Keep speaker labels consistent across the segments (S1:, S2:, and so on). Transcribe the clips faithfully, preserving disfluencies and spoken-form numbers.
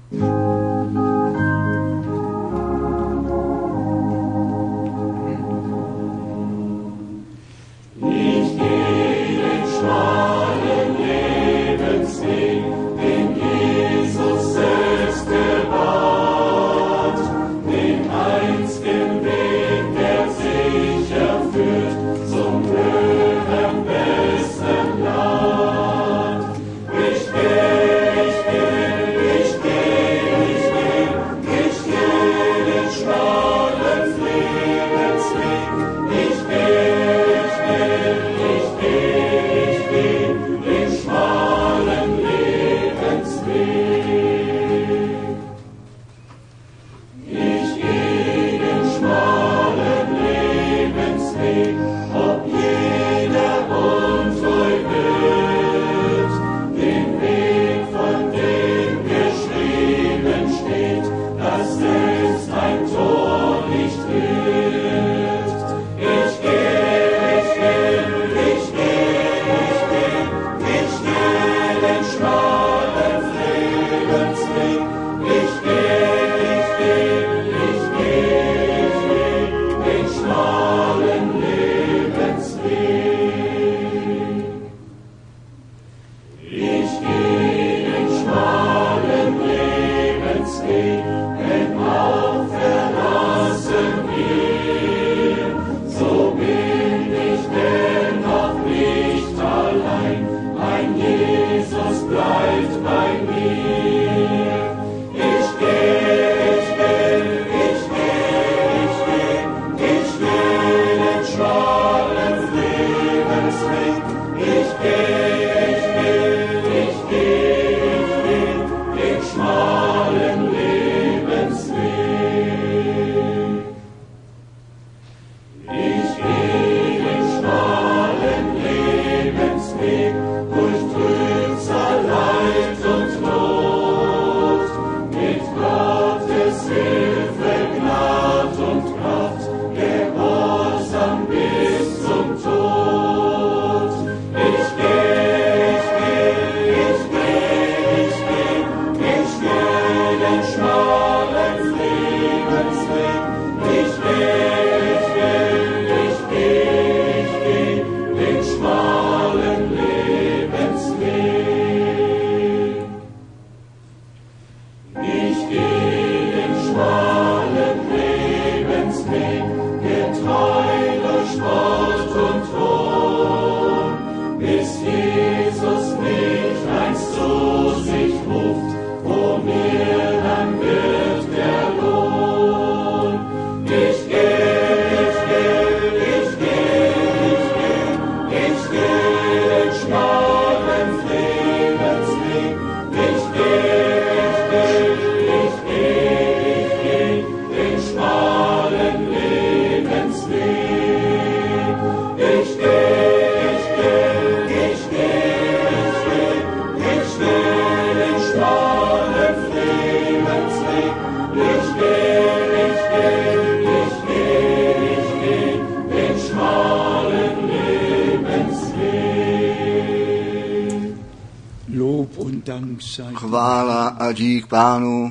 S1: Chvála a dík Pánu.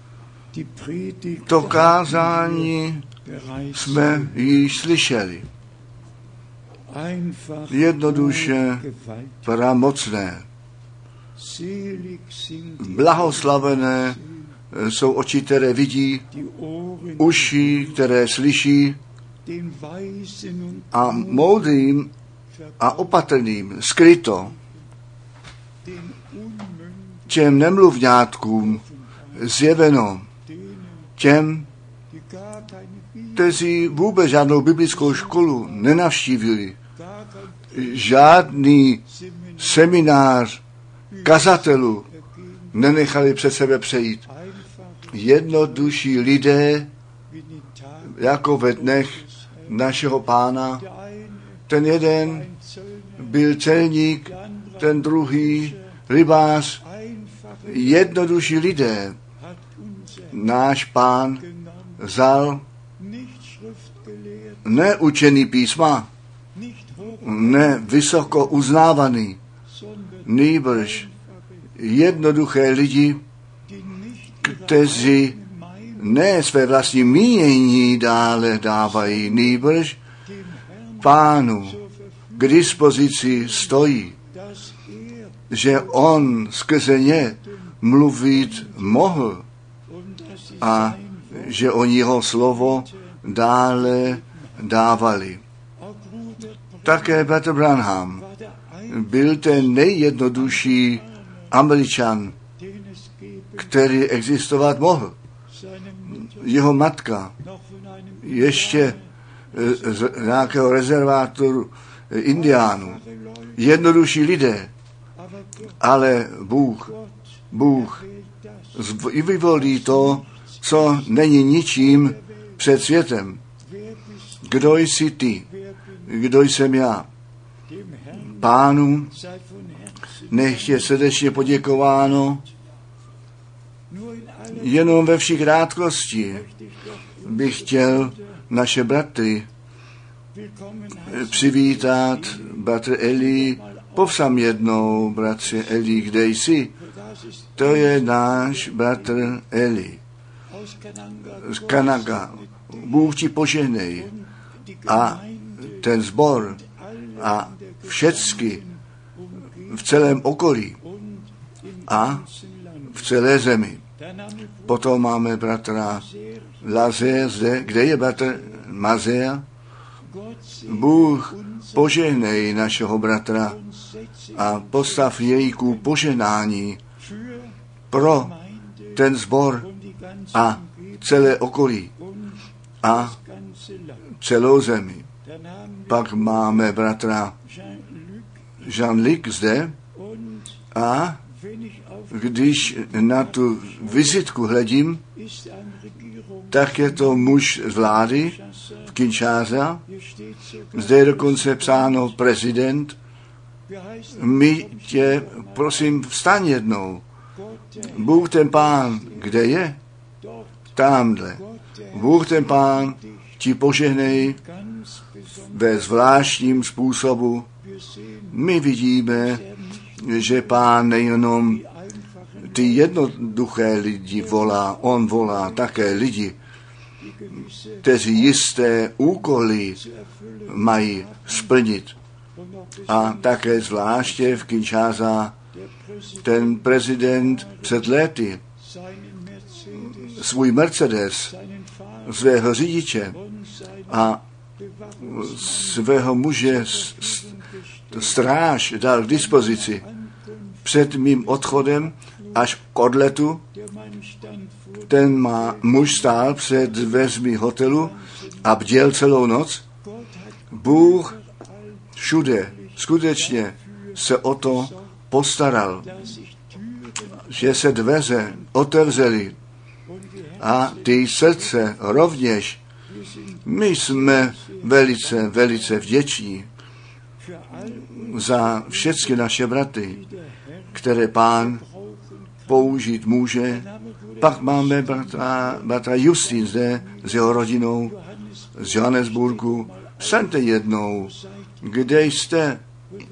S1: To kázání jsme již slyšeli. Jednoduše pramocné. Blahoslavené jsou oči, které vidí, uši, které slyší, a moudrým a opatrným skryto, těm nemluvňátkům zjeveno, těm, kteří vůbec žádnou biblickou školu nenavštívili, žádný seminář kazatelů nenechali před sebe přejít. Jednodušší lidé, jako ve dnech našeho Pána. Ten jeden byl celník, ten druhý rybář. Jednodušší lidé. Náš Pán vzal neučený písma, ne vysoko uznávaný, nýbrž jednoduché lidi, kteří ne své vlastní mínění dále dávají, nýbrž Pánu k dispozici stojí, že on skrze ně mluvit mohl a že oni jeho slovo dále dávali. Také bratr Branham byl ten nejjednodušší Američan, který existovat mohl. Jeho matka ještě z nějakého rezervátoru indiánů. Jednodušší lidé, ale Bůh, Bůh vyvolí to, co není ničím před světem. Kdo jsi ty? Kdo jsem já? Pánu nech je srdečně poděkováno. Jenom ve vší krátkosti bych chtěl naše bratry přivítat. Bratr Eli, povsam jednou, bratře Eli, kde jsi? To je náš bratr Eli z Kanaga. Bůh ti požehnej a ten sbor a všecky v celém okolí a v celé zemi. Potom máme bratra Lazé zde. Kde je bratr Mazé? Bůh požehnej našeho bratra a postav jej ku požehnání pro ten sbor a celé okolí a celou zemi. Pak máme bratra Jean-Luc zde a když na tu vizitku hledím, tak je to muž z vlády v Kinshasa. Zde je dokonce psáno prezident. My tě, prosím, vstaň jednou. Bůh ten Pán, kde je? Tamhle. Bůh ten Pán ti požehnej ve zvláštním způsobu. My vidíme, že Pán nejenom ty jednoduché lidi volá, on volá také lidi, kteří jisté úkoly mají splnit. A také zvláště v Kinshasa ten prezident před léty svůj Mercedes, svého řidiče a svého muže stráž dal k dispozici. Před mým odchodem až k odletu ten má, muž stál před dveřmi hotelu a bděl celou noc. Bůh všude skutečně se o to postaral, že se dveře otevřely a ty srdce rovněž. My jsme velice, velice vděční za všechny naše bratry, které Pán použít může. Pak máme bratra, bratra Justin zde s jeho rodinou z Johannesburgu. Vstaňte jednou, kde jste.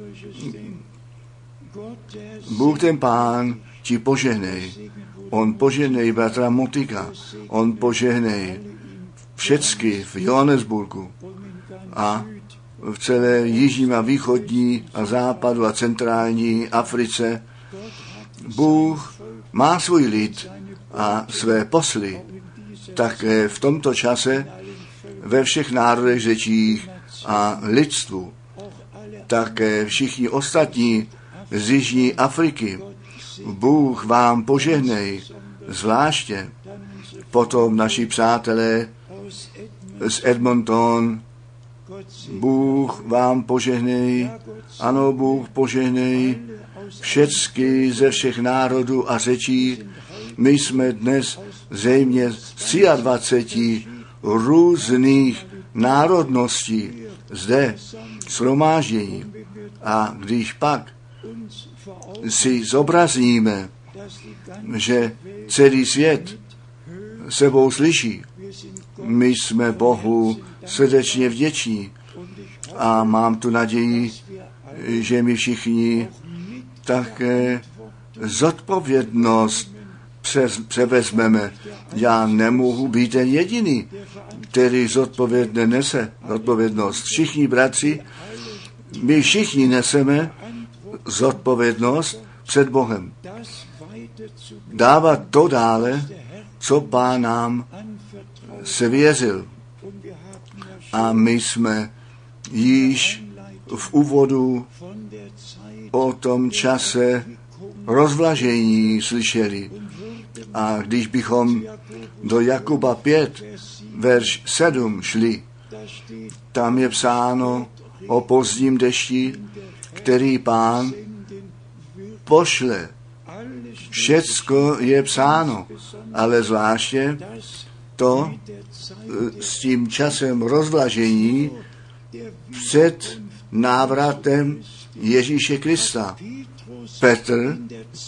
S1: Bůh ten Pán ti požehnej. On požehnej bratra Motika. On požehnej všecky v Johannesburgu a v celé jižní a východní a západu a centrální Africe. Bůh má svůj lid a své posly také v tomto čase ve všech národech, řečích a lidstvu. Také všichni ostatní z jižní Afriky. Bůh vám požehnej, zvláště potom naši přátelé z Edmonton. Bůh vám požehnej, ano, Bůh požehnej všecky ze všech národů a řečí. My jsme dnes zřejmě z dvaceti tři různých národností zde shromáždění. A když pak si zobrazíme, že celý svět sebou slyší, my jsme Bohu srdečně vděční a mám tu naději, že my všichni také zodpovědnost přes, převezmeme. Já nemohu být ten jediný, který zodpovědně nese zodpovědnost. Všichni bratři, my všichni neseme zodpovědnost před Bohem. Dávat to dále, co Pán nám svěřil. A my jsme již v úvodu o tom čase rozvlažení slyšeli. A když bychom do Jakuba pět, verš sedm šli, tam je psáno o pozdním dešti, který Pán pošle. Všecko je psáno, ale zvláště to s tím časem rozvlažení před návratem Ježíše Krista. Petr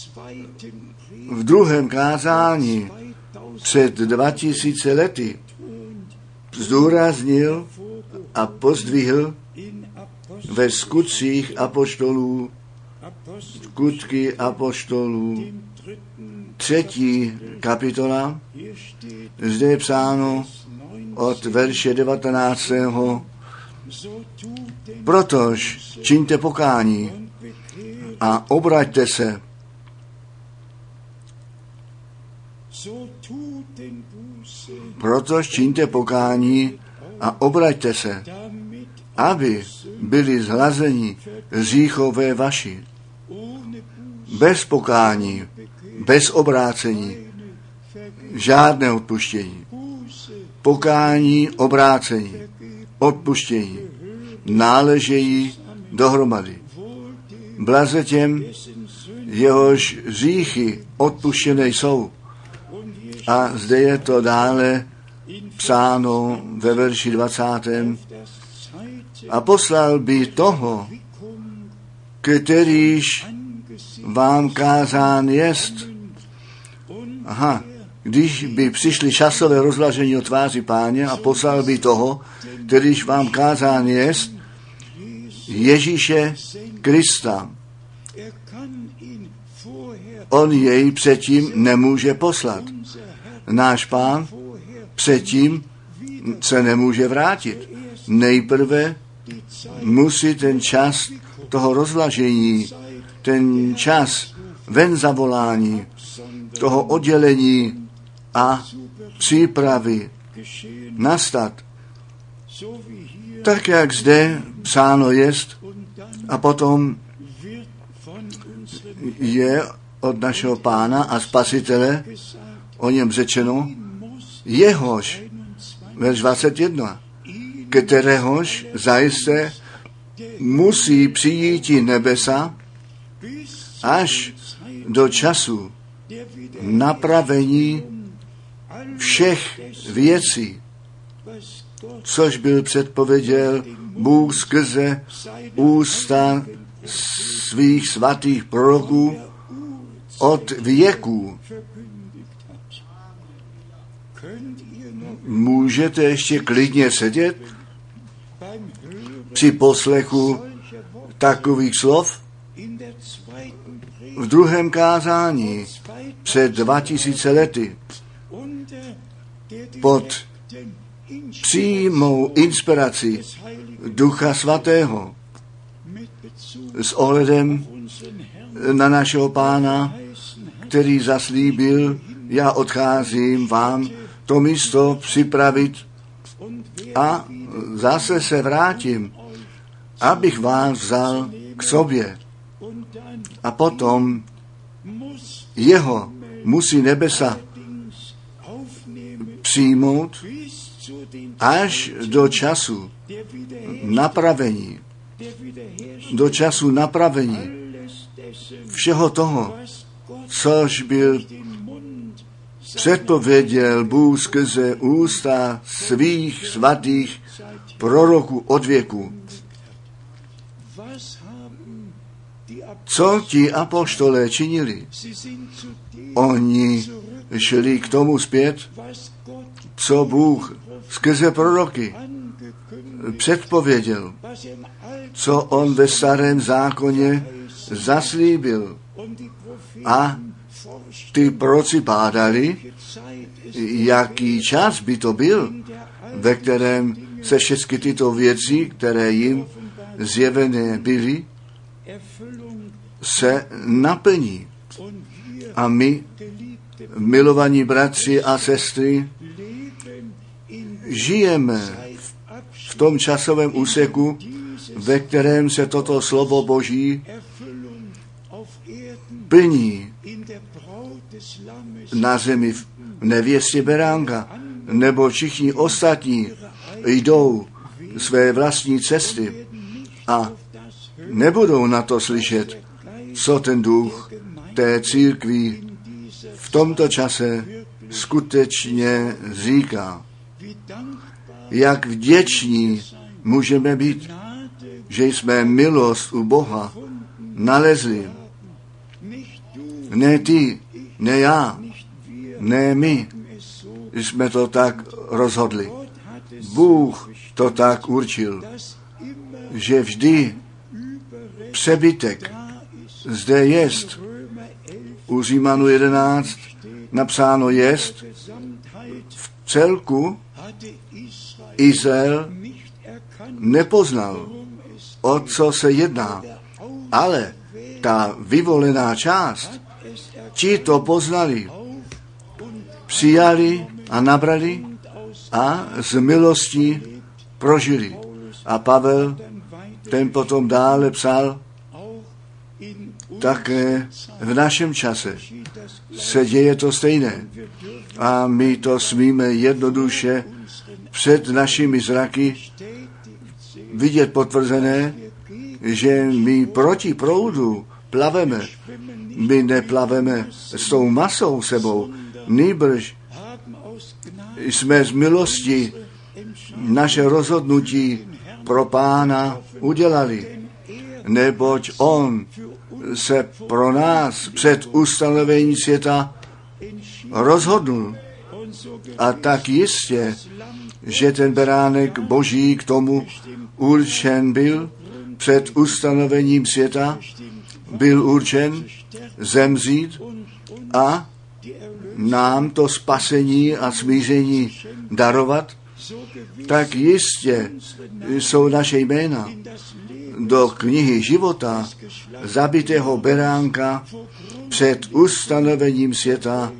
S1: v druhém kázání před dva tisíce lety zdůraznil a pozdvihl ve skutcích apoštolů, skutky apoštolů, třetí kapitola, zde je psáno od verše devatenáctého Protož čiňte pokání a obraťte se. Protož čiňte pokání a obraťte se, aby byli zhlazeni hříchové vaši. Bez pokání, bez obrácení, žádné odpuštění. Pokání, obrácení, odpuštění náležejí dohromady. Blaze těm, jehož hříchy odpuštěné jsou. A zde je to dále psáno ve verši dvacátém A poslal by toho, kterýž vám kázán jest. Aha, když by přišli časové rozvlažení o tváři Páně a poslal by toho, kterýž vám kázán jest, Ježíše Krista. On jej předtím nemůže poslat. Náš Pán předtím se nemůže vrátit. Nejprve musí ten čas toho rozvlažení, ten čas ven zavolání, toho oddělení a přípravy nastat. Tak, jak zde psáno jest, a potom je od našeho Pána a Spasitele o něm řečeno, jehož, verš dvacet jedna, kteréhož zajisté musí přijít nebesa až do času napravení všech věcí, což byl předpověděl Bůh skrze ústa svých svatých proroků od věků. Můžete ještě klidně sedět při poslechu takových slov? V druhém kázání před dva tisíce lety pod přímou inspirací Ducha Svatého s ohledem na našeho Pána, který zaslíbil, já odcházím vám to místo připravit a zase se vrátím, abych vás vzal k sobě. A potom jeho musí nebesa přijmout až do času napravení. Do času napravení všeho toho, což byl předpověděl Bůh skrze ústa svých svatých proroků od věku. Co ti apoštolé činili? Oni šli k tomu zpět, co Bůh skrze proroky předpověděl, co on ve starém zákoně zaslíbil. A ty proroci bádali, jaký čas by to byl, ve kterém se všechny tyto věci, které jim zjevené byly, se naplní. A my, milovaní bratři a sestry, žijeme v tom časovém úseku, ve kterém se toto slovo Boží plní na zemi v nevěstě beránka, nebo všichni ostatní jdou své vlastní cesty a nebudou na to slyšet, co ten duch té církvi v tomto čase skutečně říká. Jak vděční můžeme být, že jsme milost u Boha nalezli. Ne ty, ne já, ne my jsme to tak rozhodli. Bůh to tak určil, že vždy přebytek zde jest. U Římanu jedenáct napsáno jest, v celku Izrael nepoznal, o co se jedná, ale ta vyvolená část, ti to poznali, přijali a nabrali a z milostí prožili. A Pavel ten potom dále psal, také v našem čase se děje to stejné. A my to smíme jednoduše před našimi zraky vidět potvrzené, že my proti proudu plaveme. My neplaveme s tou masou sebou, nýbrž jsme z milosti naše rozhodnutí pro Pána udělali, neboť On se pro nás před ustanovením světa rozhodl. A tak jistě, že ten beránek Boží k tomu určen byl před ustanovením světa, byl určen zemřít a nám to spasení a smíření darovat, tak jistě jsou naše jména do knihy života zabitého beránka před ustanovením světa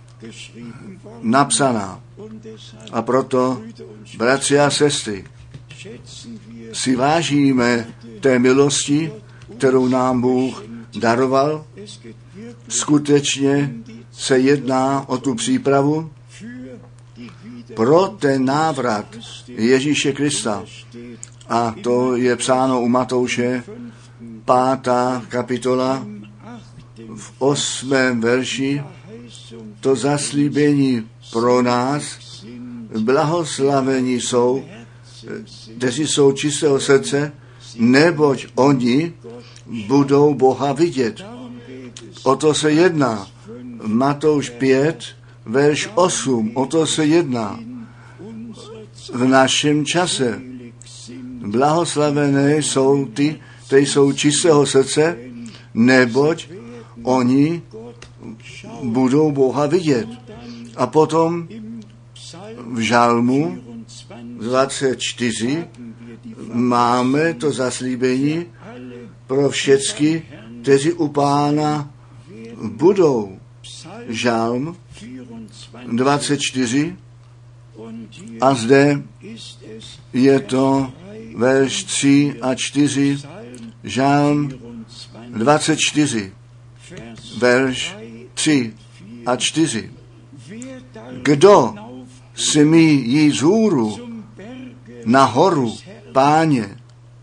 S1: napsaná. A proto, bratři a sestry, si vážíme té milosti, kterou nám Bůh daroval. Skutečně se jedná o tu přípravu pro ten návrat Ježíše Krista. A to je psáno u Matouše, pátá kapitola, v osmém verši, to zaslíbení pro nás, blahoslavení jsou, kteří jsou čistého srdce, neboť oni budou Boha vidět. O to se jedná. Matouš pět, verš osm, o to se jedná. V našem čase blahoslavené jsou ty, kteří jsou čistého srdce, neboť oni budou Boha vidět. A potom v Žalmu dvacet čtyři máme to zaslíbení pro všechny, kteří u Pána budou. Žalm dvacet čtyři a zde je to verš tři a čtyři, Žalm dvacet čtyři, verš tři a čtyři. Kdo smí jít vzhůru na horu Páně?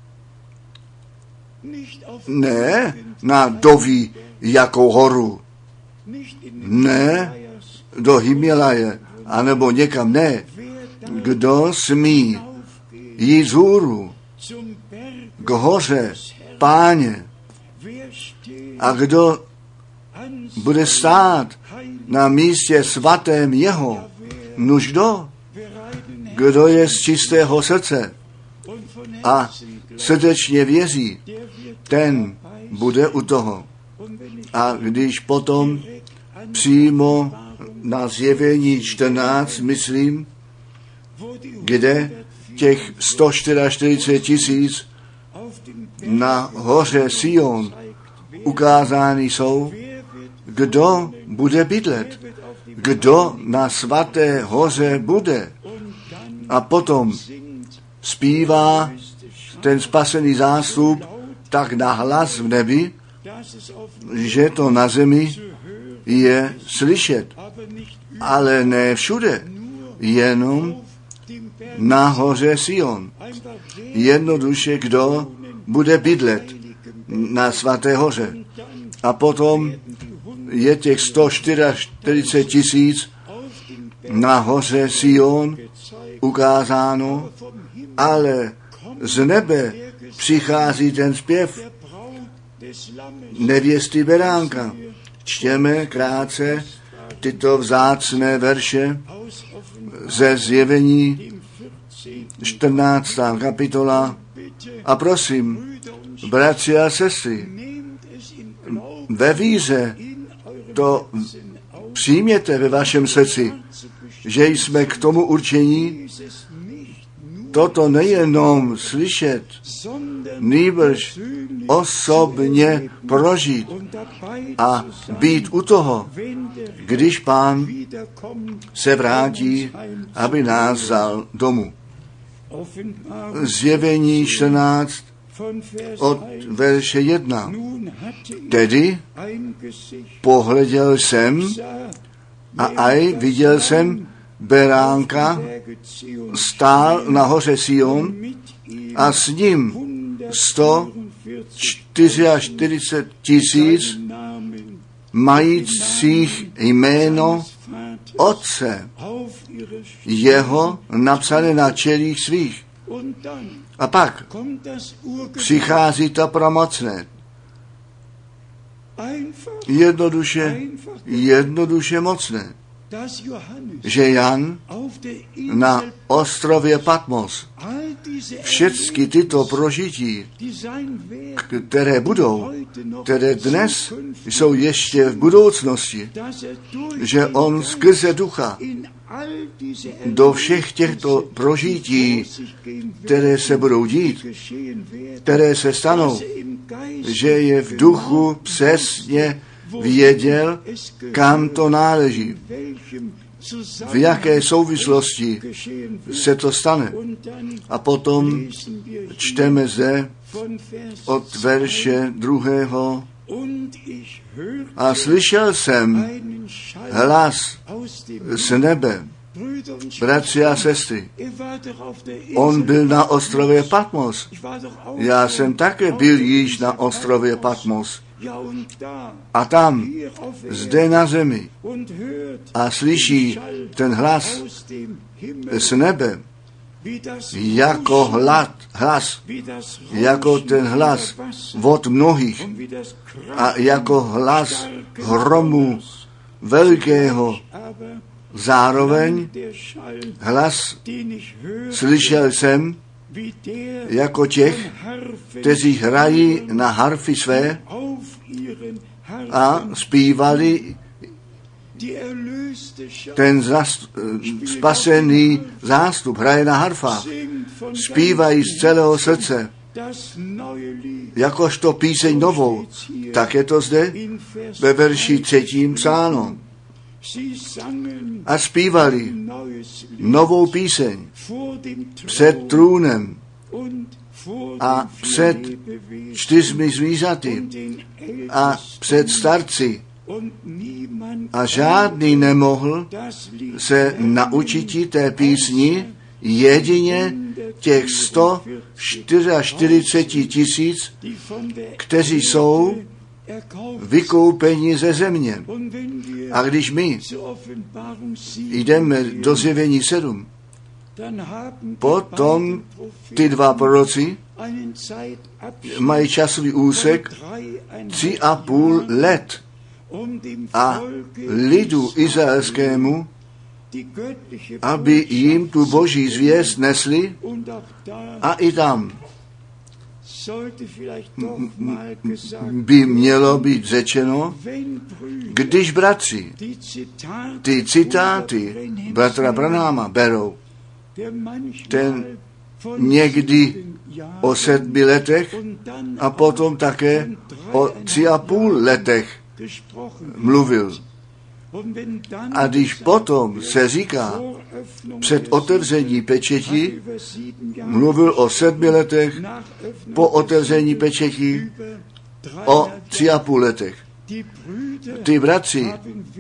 S1: Ne na doví jakou horu. Ne do Himalaje, anebo někam, ne. Kdo smí jít vzhůru k hoře Páně a kdo bude stát na místě svatém jeho, nuž kdo? Kdo je z čistého srdce a srdečně věří, ten bude u toho. A když potom přímo na Zjevení čtrnáct, myslím, kde těch sto čtyřicet čtyři tisíc na hoře Sion ukázány jsou, kdo bude bydlet, kdo na svaté hoře bude. A potom zpívá ten spasený zástup tak nahlas v nebi, že to na zemi je slyšet, ale ne všude, jenom na hoře Sion. Jednoduše, kdo bude bydlet na svaté hoře. A potom je těch sto čtyřicet tisíc na hoře Sion ukázáno, ale z nebe přichází ten zpěv nevěsty beránka. Čtěme krátce tyto vzácné verše ze Zjevení čtrnáctá kapitola a prosím, bratři a sestry, ve víře to přijměte ve vašem srdci, že jsme k tomu určení toto nejenom slyšet, nýbrž osobně prožít a být u toho, když Pán se vrátí, aby nás vzal domů. Zjevení čtrnáct od verše jedna. Tedy pohleděl jsem a aj viděl jsem beránka, stál na hoře Sion a s ním sto čtyřicet čtyři tisíc majících jméno Otce, jeho napsané na čelích svých. A pak přichází to promocné. Jednoduše, jednoduše mocné, že Jan na ostrově Patmos všechny tyto prožití, které budou, které dnes jsou ještě v budoucnosti, že on skrze ducha do všech těchto prožití, které se budou dít, které se stanou, že je v duchu přesně věděl, kam to náleží, v jaké souvislosti se to stane. A potom čteme zde od verše druhého. A slyšel jsem hlas z nebe, bratři a sestry. On byl na ostrově Patmos. Já jsem také byl již na ostrově Patmos. A tam, zde na zemi, a slyší ten hlas z nebe, jako hlad, hlas, jako ten hlas od mnohých a jako hlas hromu velkého. Zároveň hlas slyšel jsem jako těch, kteří hrají na harfy své a zpívali ten zast, spasený zástup, hraje na harfách, zpívají z celého srdce, jakožto píseň novou. Tak je to zde ve verši třetím psáno. A zpívali novou píseň před trůnem a před čtyřmi zvířaty a před starci. A žádný nemohl se naučit té písni, jedině těch sto čtyřicet tisíc, kteří jsou vykoupeni ze země. A když my jdeme do Zjevení sedm, potom ty dva proroci mají časový úsek tři a půl let a lidu izraelskému, aby jim tu boží zvěst nesli, a i tam by mělo být řečeno, když bratři ty citáty bratra Branhama berou, ten někdy o sedmi letech a potom také o tři a půl letech mluvil. A když potom se říká před otevření pečeti, mluvil o sedmi letech, po otevření pečeti o tři a půl letech. Ty bratři,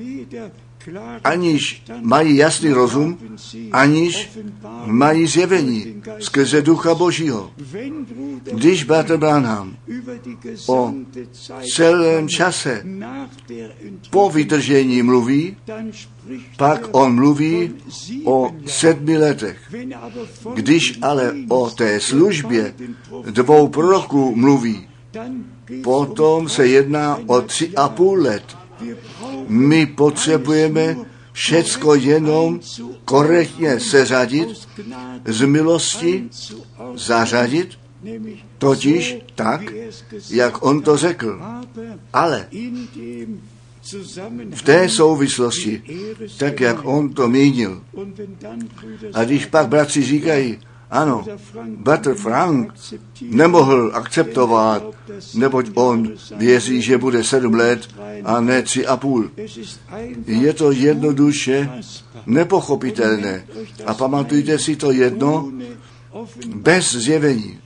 S1: aniž mají jasný rozum, aniž mají zjevení skrze Ducha Božího. Když bratr Branham o celém čase po vydržení mluví, pak on mluví o sedmi letech. Když ale o té službě dvou proroků mluví, potom se jedná o tři a půl let. My potřebujeme všecko jenom korektně seřadit, z milosti zařadit, totiž tak, jak on to řekl. Ale v té souvislosti, tak jak on to mínil. A když pak bratři říkají, ano, bratr Frank nemohl akceptovat, neboť on věří, že bude sedm let a ne tři a půl. Je to jednoduše nepochopitelné. A pamatujte si to jedno, bez zjevení.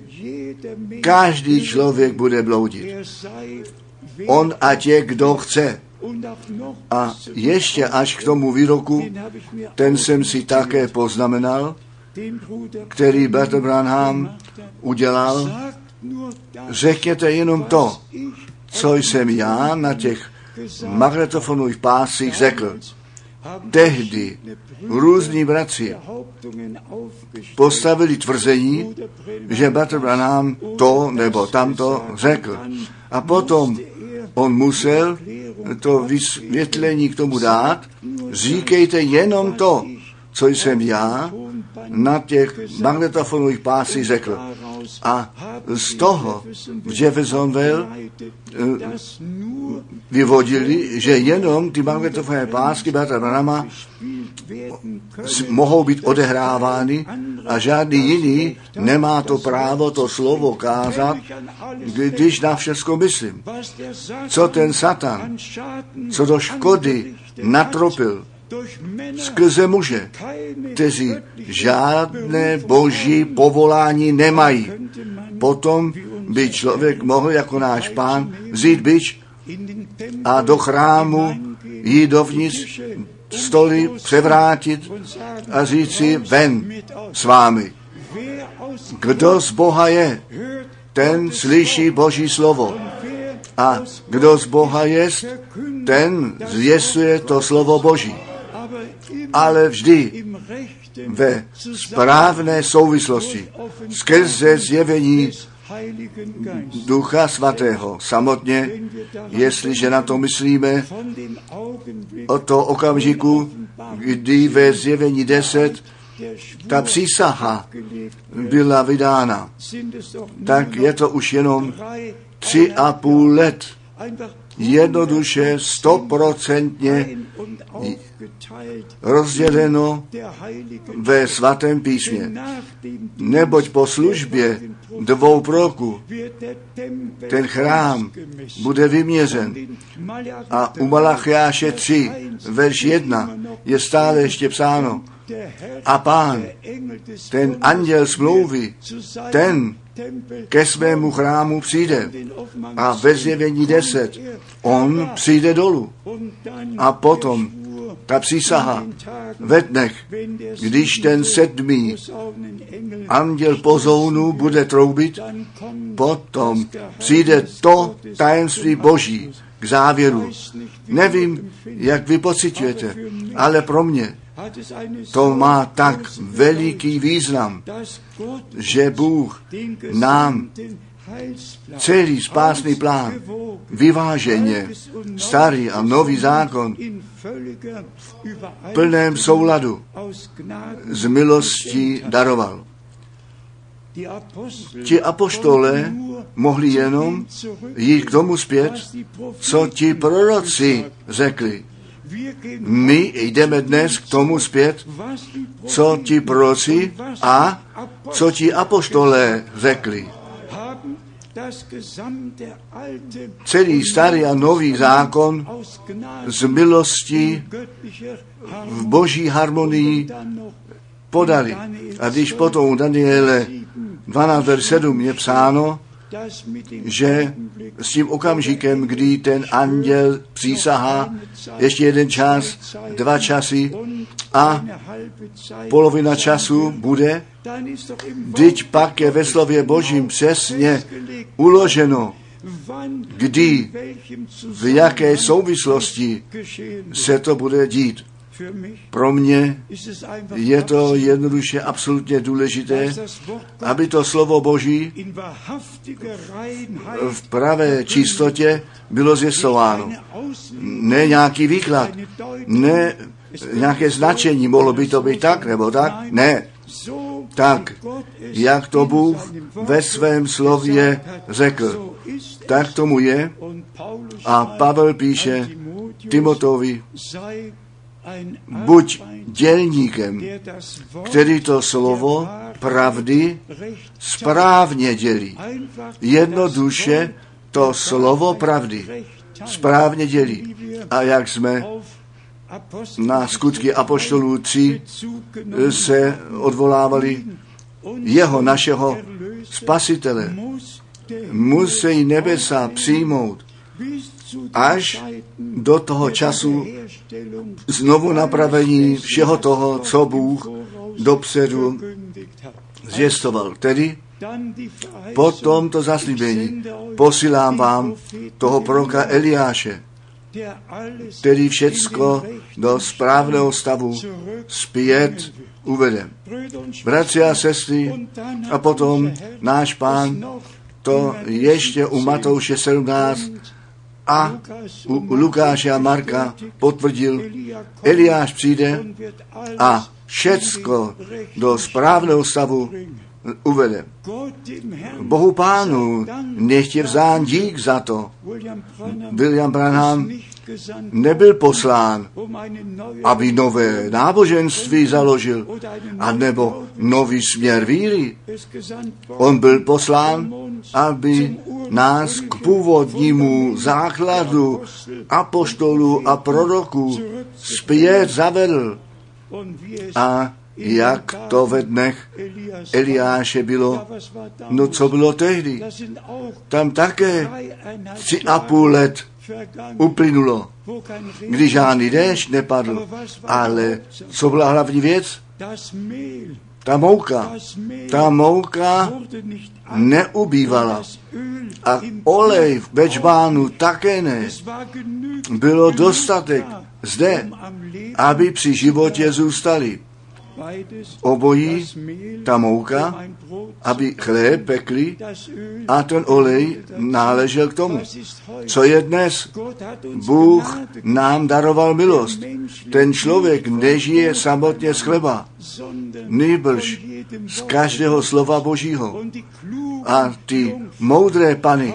S1: Každý člověk bude bloudit. On ať je, kdo chce. A ještě až k tomu výroku, ten jsem si také poznamenal, který bratr Branham udělal, řekněte jenom to, co jsem já na těch magnetofonových pásích řekl. Tehdy různí bratři postavili tvrzení, že bratr Branham to nebo tamto řekl. A potom on musel to vysvětlení k tomu dát. Říkejte jenom to, co jsem já na těch magnetofonových pásích řekl. A z toho v Jeffersonville vyvodili, že jenom ty magnetofonové pásky bratra Branhama mohou být odehrávány a žádný jiný nemá to právo to slovo kázat, když na všechno myslím. Co ten Satan, co do škody natropil skrze muže, kteří žádné boží povolání nemají. Potom by člověk mohl jako náš pán vzít bič a do chrámu jít dovnitř, stoly převrátit a říct si ven s vámi. Kdo z Boha je, ten slyší Boží slovo. A kdo z Boha jest, ten zvěstuje to slovo Boží. Ale vždy ve správné souvislosti skrze zjevení Ducha Svatého. Samotně, jestliže na to myslíme o to okamžiku, kdy ve zjevení deset ta přísaha byla vydána, tak je to už jenom tři a půl let. Jednoduše, stoprocentně rozděleno ve svatém písmě. Neboť po službě dvou proroků ten chrám bude vyměřen. A u Malachiáše tři, verš jedna, je stále ještě psáno. A Pán, ten anděl smlouvy, ten ke svému chrámu přijde. A ve zjevení deset on přijde dolů. A potom ta přísaha ve dnech, když ten sedmý anděl pozounu bude troubit, potom přijde to tajemství Boží k závěru. Nevím, jak vy pociťujete, ale pro mě to má tak veliký význam, že Bůh nám celý spásný plán vyváženě, starý a nový zákon v plném souladu s milostí daroval. Ti apoštole mohli jenom jít k tomu zpět, co ti proroci řekli. My jdeme dnes k tomu zpět, co ti proroci a co ti apoštole řekli. Celý starý a nový zákon z milosti v boží harmonii podali. A když potom Daniele dvanáct verš sedm je psáno, že s tím okamžikem, kdy ten anděl přísahá, ještě jeden čas, dva časy a polovina času bude, vždyť pak je ve slově Božím přesně uloženo, kdy, v jaké souvislosti se to bude dít. Pro mě je to jednoduše absolutně důležité, aby to slovo Boží v pravé čistotě bylo zjistováno. Ne nějaký výklad, ne nějaké značení, mohlo by to být tak nebo tak, ne. Tak, jak to Bůh ve svém slově řekl, tak tomu je. A Pavel píše Timotovi, buď dělníkem, který to slovo pravdy správně dělí. Jednoduše to slovo pravdy správně dělí. A jak jsme na skutky apoštolů tři se odvolávali jeho, našeho spasitele, musí nebesa přijmout až do toho času znovu napravení všeho toho, co Bůh dopředu zjistoval. Tedy po tomto zaslíbení posílám vám toho proroka Eliáše, který všecko do správného stavu zpět uvede. Bratři a sestry, a potom náš Pán to ještě u Matouše sedmnáct a u Lukáše a Marka potvrdil, Eliáš přijde a všecko do správného stavu uvede. Bohu Pánu nech je vzdán dík za to. William Branham nebyl poslán, aby nové náboženství založil, anebo nový směr víry. On byl poslán, aby nás k původnímu základu apoštolů a proroků zpět zavedl. A jak to ve dnech Eliáše bylo, no co bylo tehdy? Tam také tři a půl let uplynulo, když žádný déšť nepadl. Ale co byla hlavní věc? Ta mouka. Ta mouka neubývala. A olej ve džbánu také ne. Bylo dostatek zde, aby při životě zůstali. Obojí, ta mouka, aby chléb pekli a ten olej náležel k tomu. Co je dnes? Bůh nám daroval milost. Ten člověk nežije samotně z chleba, nýbrž z každého slova Božího. A ty moudré pany,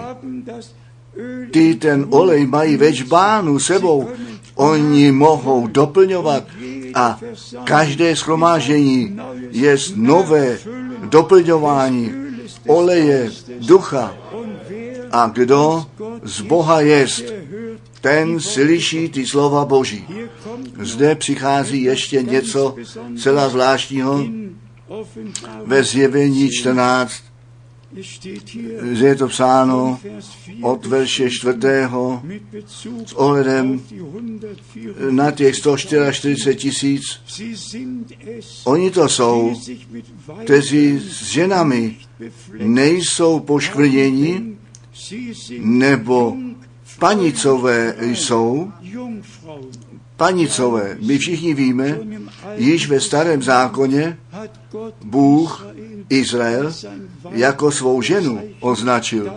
S1: ty ten olej mají ve džbánu sebou, oni mohou doplňovat a každé shromáždění je nové doplňování oleje ducha. A kdo z Boha jest, ten slyší ty slova Boží. Zde přichází ještě něco celá zvláštního ve Zjevení čtrnáct, že je to psáno od verše čtvrtého s ohledem na těch sto čtyřicet čtyři tisíc. Oni to jsou, kteří s ženami nejsou poškvrněni, nebo panicové jsou, panicové. My všichni víme, již ve starém zákoně Bůh Izrael jako svou ženu označil,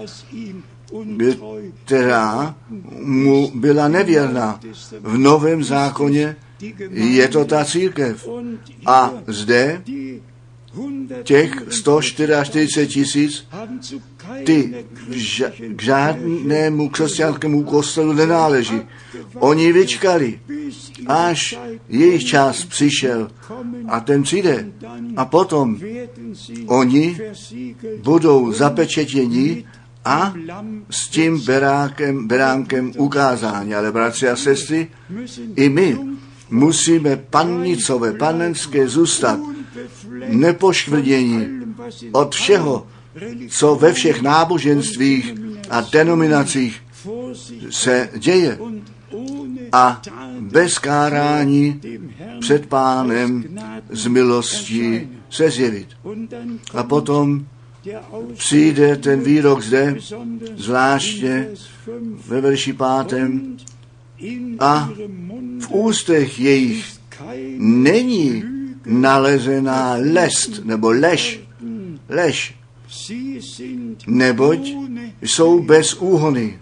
S1: která mu byla nevěrná. V Novém zákoně je to ta církev. A zde těch sto čtyřicet čtyři tisíc, ty k žádnému křesťanskému kostelu nenáleží. Oni vyčkali, až jejich čas přišel a ten přijde. A potom oni budou zapečetěni a s tím berákem, beránkem ukázání. Ale bratři a sestry, i my musíme pannicové, panenské zůstat nepoškvrnění od všeho, co ve všech náboženstvích a denominacích se děje, a bez kárání před Pánem z milostí se zjevit. A potom přijde ten výrok zde, zvláště ve verši pátém, a v ústech jejich není nalezená lest, nebo lež, lež, neboť jsou bez úhony.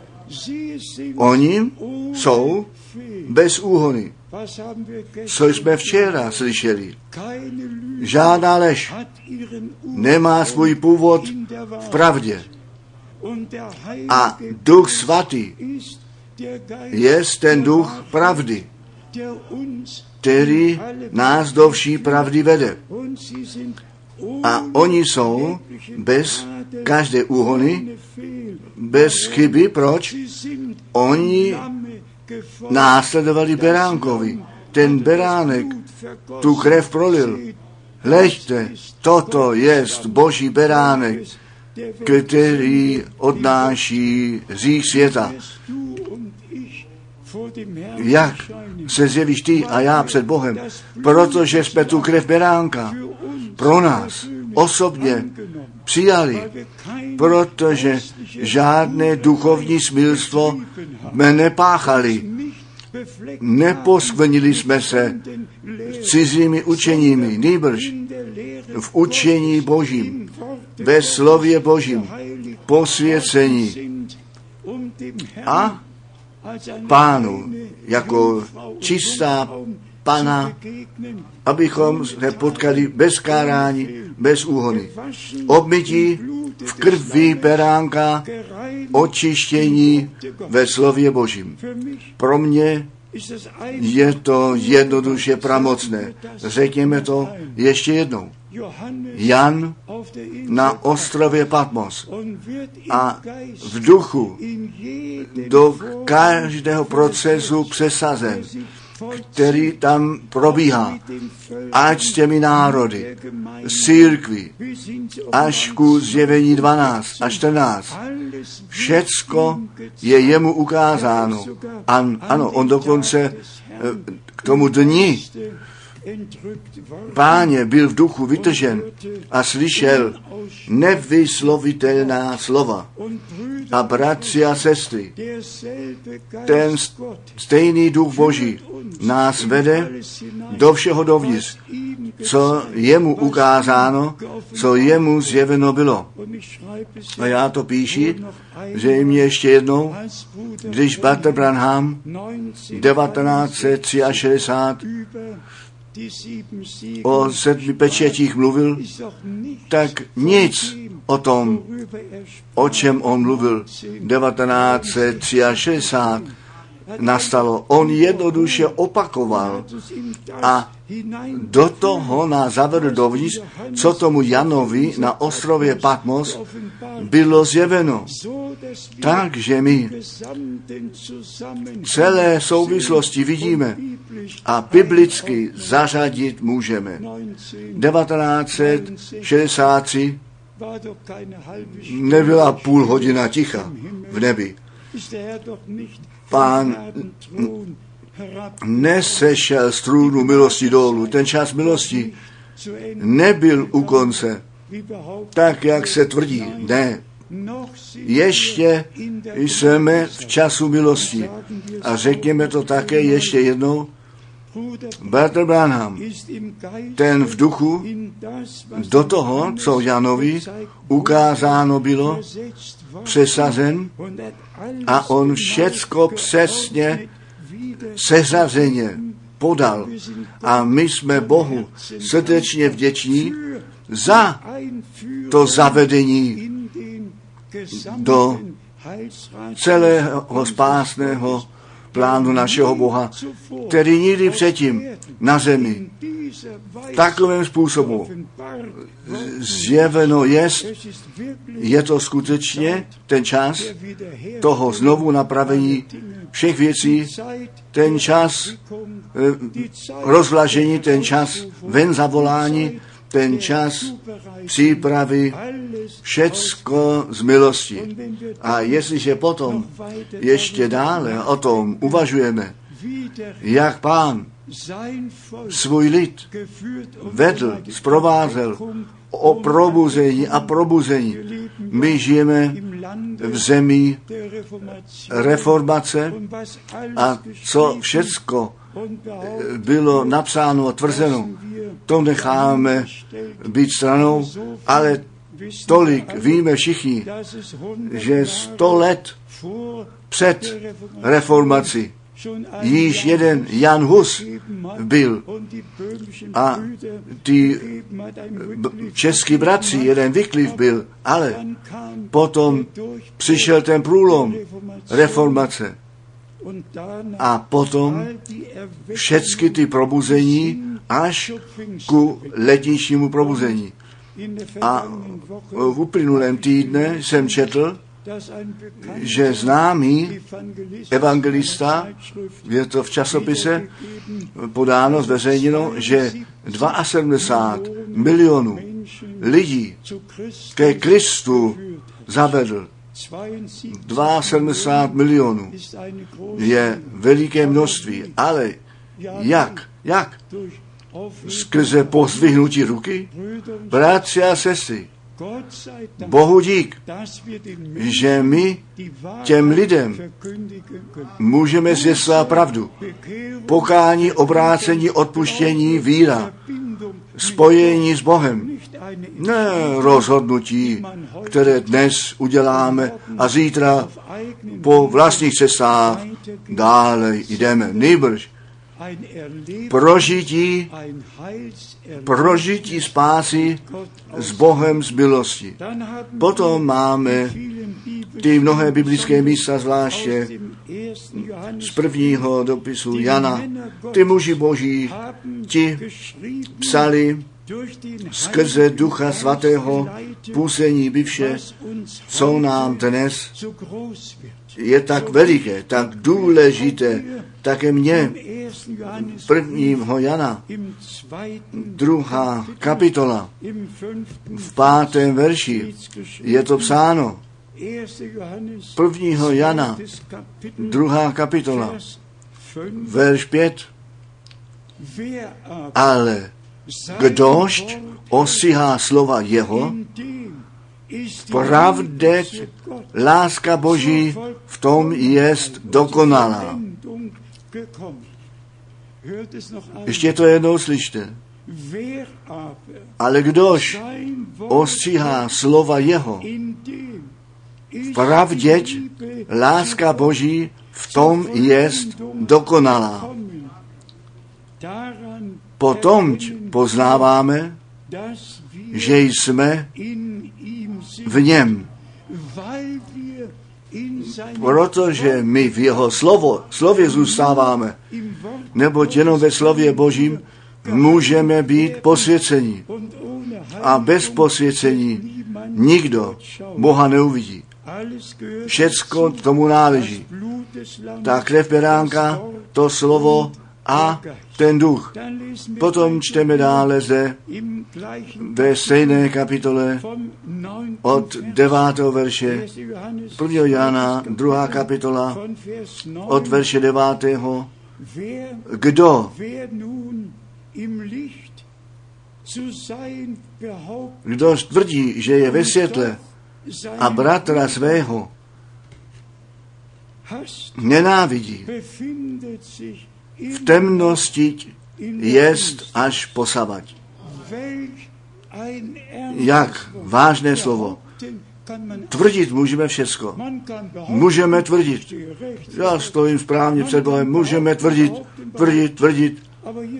S1: Oni jsou bez úhony. Co jsme včera slyšeli? Žádná lež nemá svůj původ v pravdě. A Duch Svatý je ten duch pravdy, který nás do vší pravdy vede. A oni jsou bez každé úhony, bez chyby. Proč? Oni následovali beránkovi. Ten beránek tu krev prolil. Hleďte, toto jest Boží beránek, který odnáší hřích světa. Jak se zjevíš ty a já před Bohem? Protože jsme tu krev beránka pro nás osobně přijali, protože žádné duchovní smilstvo jsme nepáchali. Neposkvrnili jsme se cizími učeními, nýbrž v učení Božím, ve slově Božím, posvěcení a Pánu jako čistá Pana, abychom se potkali bez kárání, bez úhony. Obmytí v krvi beránka, očištění ve slově Božím. Pro mě je to jednoduše pramocné. Řekněme to ještě jednou. Jan na ostrově Patmos a v duchu do každého procesu přesazen, který tam probíhá, ať s těmi národy, s církví, až ku zjevení dvanáct a čtrnáct. Všecko je jemu ukázáno. An, ano, on dokonce k tomu dni Páně byl v duchu vytržen a slyšel nevyslovitelná slova. A bratři a sestry, ten stejný duch Boží nás vede do všeho dovnitř, co jemu ukázáno, co jemu zjeveno bylo. A já to píši, že jim ještě jednou, když Brother Branham devatenáct set šedesát tři o sedmi pečetích mluvil, tak nic o tom, o čem on mluvil devatenáct set šedesát tři, nastalo. On jednoduše opakoval a do toho nás zavedl dovnitř, co tomu Janovi na ostrově Patmos bylo zjeveno. Takže my celé souvislosti vidíme a biblicky zařadit můžeme. devatenáct set šedesát tři nebyla půl hodina ticha v nebi. Pán nesešel z trůnu milosti dolů. Ten čas milosti nebyl u konce, tak jak se tvrdí. Ne. Ještě jsme v času milosti. A řekněme to také ještě jednou. Brother Branham, ten v duchu do toho, co Janovi ukázáno bylo, přesazen a on všecko přesně seřazeně podal. A my jsme Bohu srdečně vděční za to zavedení do celého spásného plánu našeho Boha, který nikdy předtím na zemi takovým způsobem zjeveno jest. Je to skutečně ten čas toho znovu napravení všech věcí, ten čas rozvlažení, ten čas ven zavolání, ten čas přípravy, všecko z milosti. A jestliže potom ještě dále o tom uvažujeme, jak Pán svůj lid vedl, zprovázel o probuzení a probuzení. My žijeme v zemi reformace a co všecko bylo napsáno a tvrzeno, to necháme být stranou, ale tolik víme všichni, že sto let před reformací již jeden Jan Hus byl a ty český bratři, jeden Wycliffe byl, ale potom přišel ten průlom reformace a potom všechny ty probuzení až ku letničnímu probuzení. A v uplynulém týdne jsem četl, že známý evangelista, je to v časopise podáno, zveřejněno, že sedmdesát dva milionů lidí ke Kristu zavedl. sedmdesát dva milionů je veliké množství, ale jak? Jak? Skrze pozdvihnutí ruky? Bratři a sestry, Bohu dík, že my těm lidem můžeme zvěstovat pravdu. Pokání, obrácení, odpuštění, víra, spojení s Bohem. Ne rozhodnutí, které dnes uděláme a zítra po vlastních cestách dále jdeme. Nýbrž prožití, prožití spásy s Bohem z milosti. Potom máme ty mnohé biblické místa, zvláště z prvního dopisu Jana. Ty muži boží, ti psali skrze Ducha Svatého působení bivše, co nám dnes je tak veliké, tak důležité, také mně, prvního Jana, druhá kapitola, v pátém verši je to psáno, prvního Jana, druhá kapitola, verš pět, ale kdož ostříhá slova jeho, pravdě láska Boží v tom jest dokonalá. Ještě to jednou slyšte. Ale kdož ostříhá slova jeho, pravdě láska Boží v tom jest dokonalá. Potom poznáváme, že jsme v něm. Protože my v jeho slovo, slově zůstáváme, neboť jenom ve slově Božím můžeme být posvěceni. A bez posvěcení nikdo Boha neuvidí. Všecko tomu náleží. Ta krev beránka, to slovo a ten duch. Potom čteme dále zde ve stejné kapitole od devátého verše prvního Jana, druhá kapitola od verše devátého. Kdo kdo tvrdí, že je ve světle a bratra svého nenávidí, v temnosti jest až posavať. Jak vážné slovo. Tvrdit můžeme všecko. Můžeme tvrdit. Já stojím správně před Bohem. Můžeme tvrdit, tvrdit, tvrdit.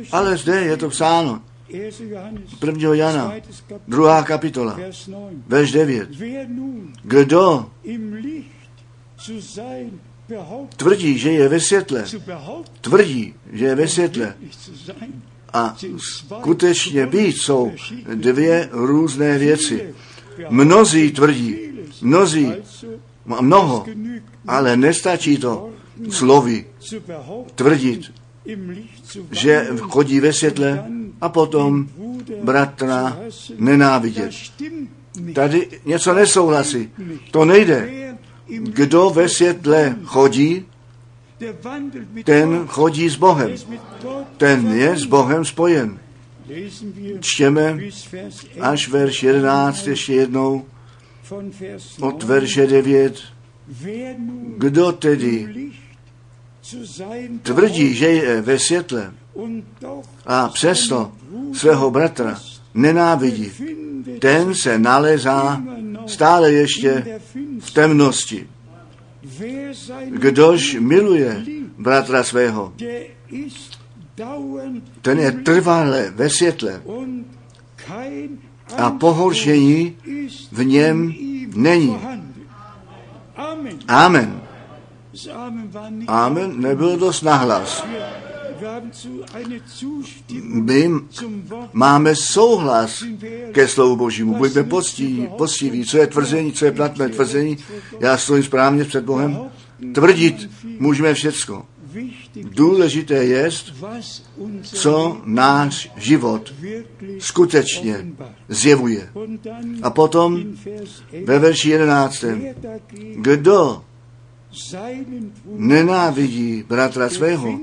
S1: Ale zde je to psáno. prvního Jana, druhá kapitola, verš devět. Kdo tvrdí, že je ve světle, tvrdí, že je ve světle a skutečně být jsou dvě různé věci. Mnozí tvrdí, mnozí, mnoho, ale nestačí to slovy tvrdit, že chodí ve světle a potom bratra nenávidět. Tady něco nesouhlasí. To nejde. Kdo ve světle chodí, ten chodí s Bohem. Ten je s Bohem spojen. Čtěme až verš jedenáct ještě jednou od verše devět. Kdo tedy tvrdí, že je ve světle a přesto svého bratra nenávidí, ten se nalézá stále ještě v temnosti. Kdož miluje bratra svého, ten je trvale ve světle a pohoršení v něm není. Amen. Amen nebyl dost nahlas. My máme souhlas ke slovu Božímu. Buďme poctiví, poctiví, co je tvrzení, co je platné tvrzení. Já stojím správně před Bohem. Tvrdit můžeme všecko. Důležité je, co náš život skutečně zjevuje. A potom ve verši jedenáctém. Kdo nenávidí bratra svého,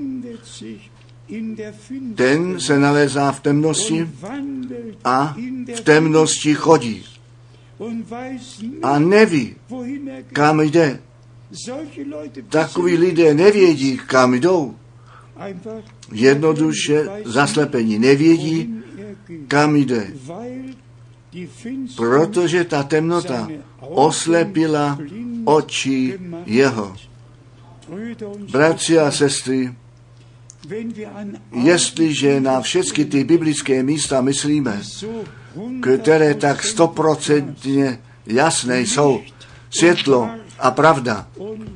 S1: ten se nalézá v temnosti a v temnosti chodí a neví, kam jde. Takoví lidé nevědí, kam jdou. Jednoduše zaslepení. Nevědí, kam jde. Protože ta temnota oslepila oči jeho. Bratři a sestry, jestliže na všechny ty biblické místa myslíme, které tak stoprocentně jasné jsou, světlo a pravda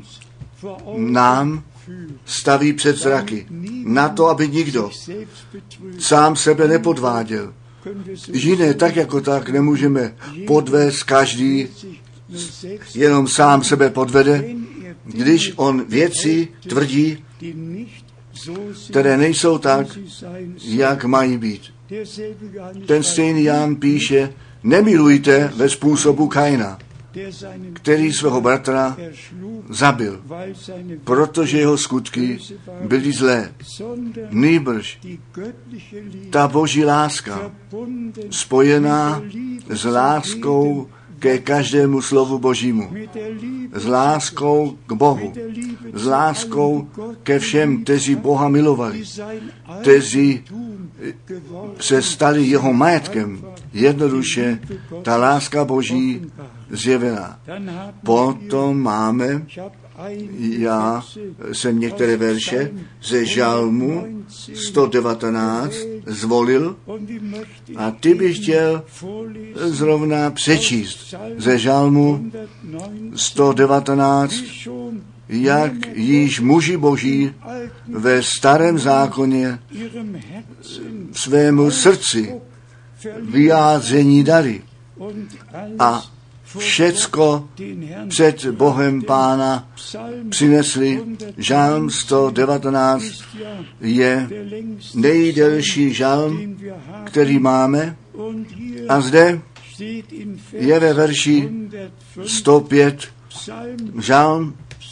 S1: nám staví před zraky na to, aby nikdo sám sebe nepodváděl. Jiné tak jako tak nemůžeme podvést, každý jenom sám sebe podvede, když on věci tvrdí, které nejsou tak, jak mají být. Ten stejný Jan píše, nemilujte ve způsobu Kaina, který svého bratra zabil, protože jeho skutky byly zlé. Nýbrž ta boží láska, spojená s láskou ke každému slovu Božímu, s láskou k Bohu, s láskou ke všem, kteří Boha milovali, kteří se stali jeho majetkem. Jednoduše ta láska Boží zjevená. Potom máme, já jsem některé verše ze Žalmu sto devatenáct zvolil a ty bych chtěl zrovna přečíst ze Žalmu sto devatenáct, jak již muži Boží ve starém zákoně svému srdci vyjádření dali a všecko před Bohem Pána přinesli. Žalm sto devatenáct je nejdelší žalm, který máme. A zde je ve verši sto pět žalm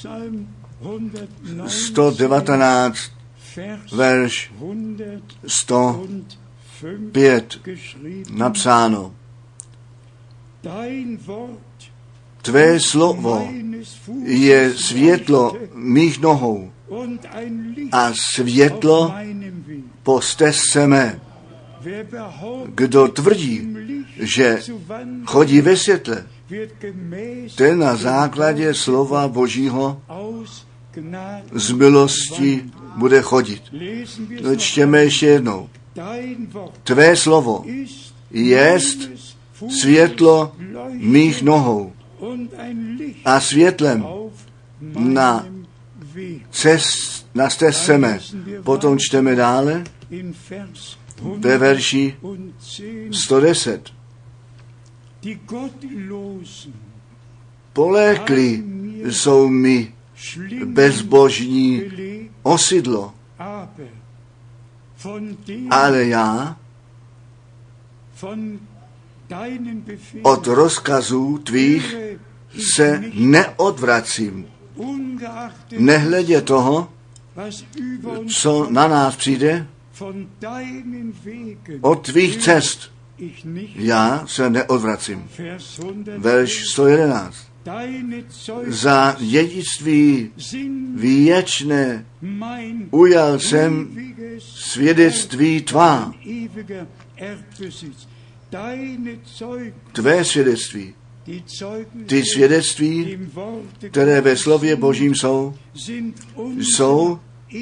S1: sto devatenáct, verš sto pět napsáno. Tvé slovo je světlo mých nohou a světlo po stezce mé. Kdo tvrdí, že chodí ve světle, ten na základě slova Božího z milosti bude chodit. Čtěme ještě jednou. Tvé slovo jest světlo mých nohou a světlem na cest, na stezce mé. Potom čteme dále ve verši sto deset. Polékli jsou mi bezbožní osidlo, ale já od rozkazů tvých se neodvracím. Nehledě toho, co na nás přijde, od tvých cest já se neodvracím. Verš sto jedenáct. Za dědictví věčné ujal jsem svědectví tvá. Tvé svědectví, ty svědectví, které ve slově Božím jsou, jsou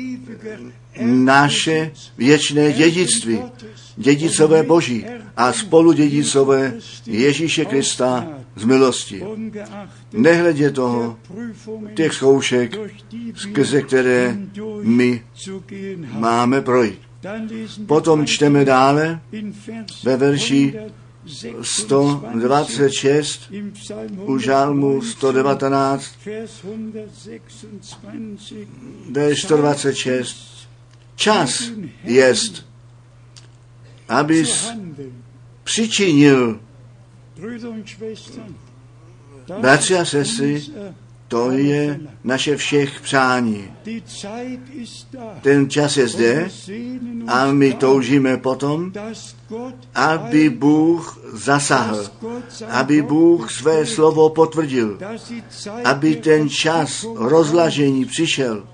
S1: naše věčné dědictví, dědicové Boží a spolu dědicové Ježíše Krista z milosti. Nehledě toho, těch zkoušek, skrze které my máme projít. Potom čteme dále ve verši sto dvacet šest u žálmu sto devatenáct, verš sto dvacet šest. Čas jest, abys přičinil. Bratři a sestry, to je naše všech přání. Ten čas je zde a my toužíme potom, aby Bůh zasahl, aby Bůh své slovo potvrdil, aby ten čas rozlažení přišel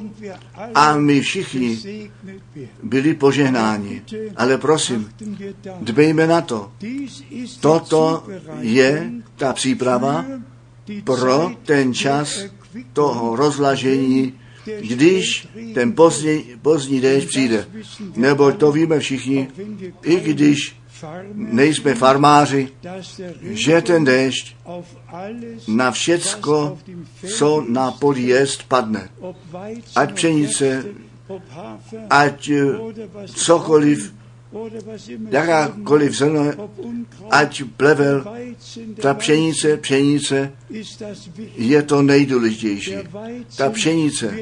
S1: a my všichni byli požehnáni. Ale prosím, dbejme na to. Toto je ta příprava pro ten čas toho rozlažení, když ten pozdní, pozdní déšť přijde. Nebo to víme všichni, i když nejsme farmáři, že ten déšť na všecko, co na poli jest, padne. Ať pšenice, ať cokoliv, jakákoliv zrno, ať plevel, ta pšenice, pšenice je to nejdůležitější. Ta pšenice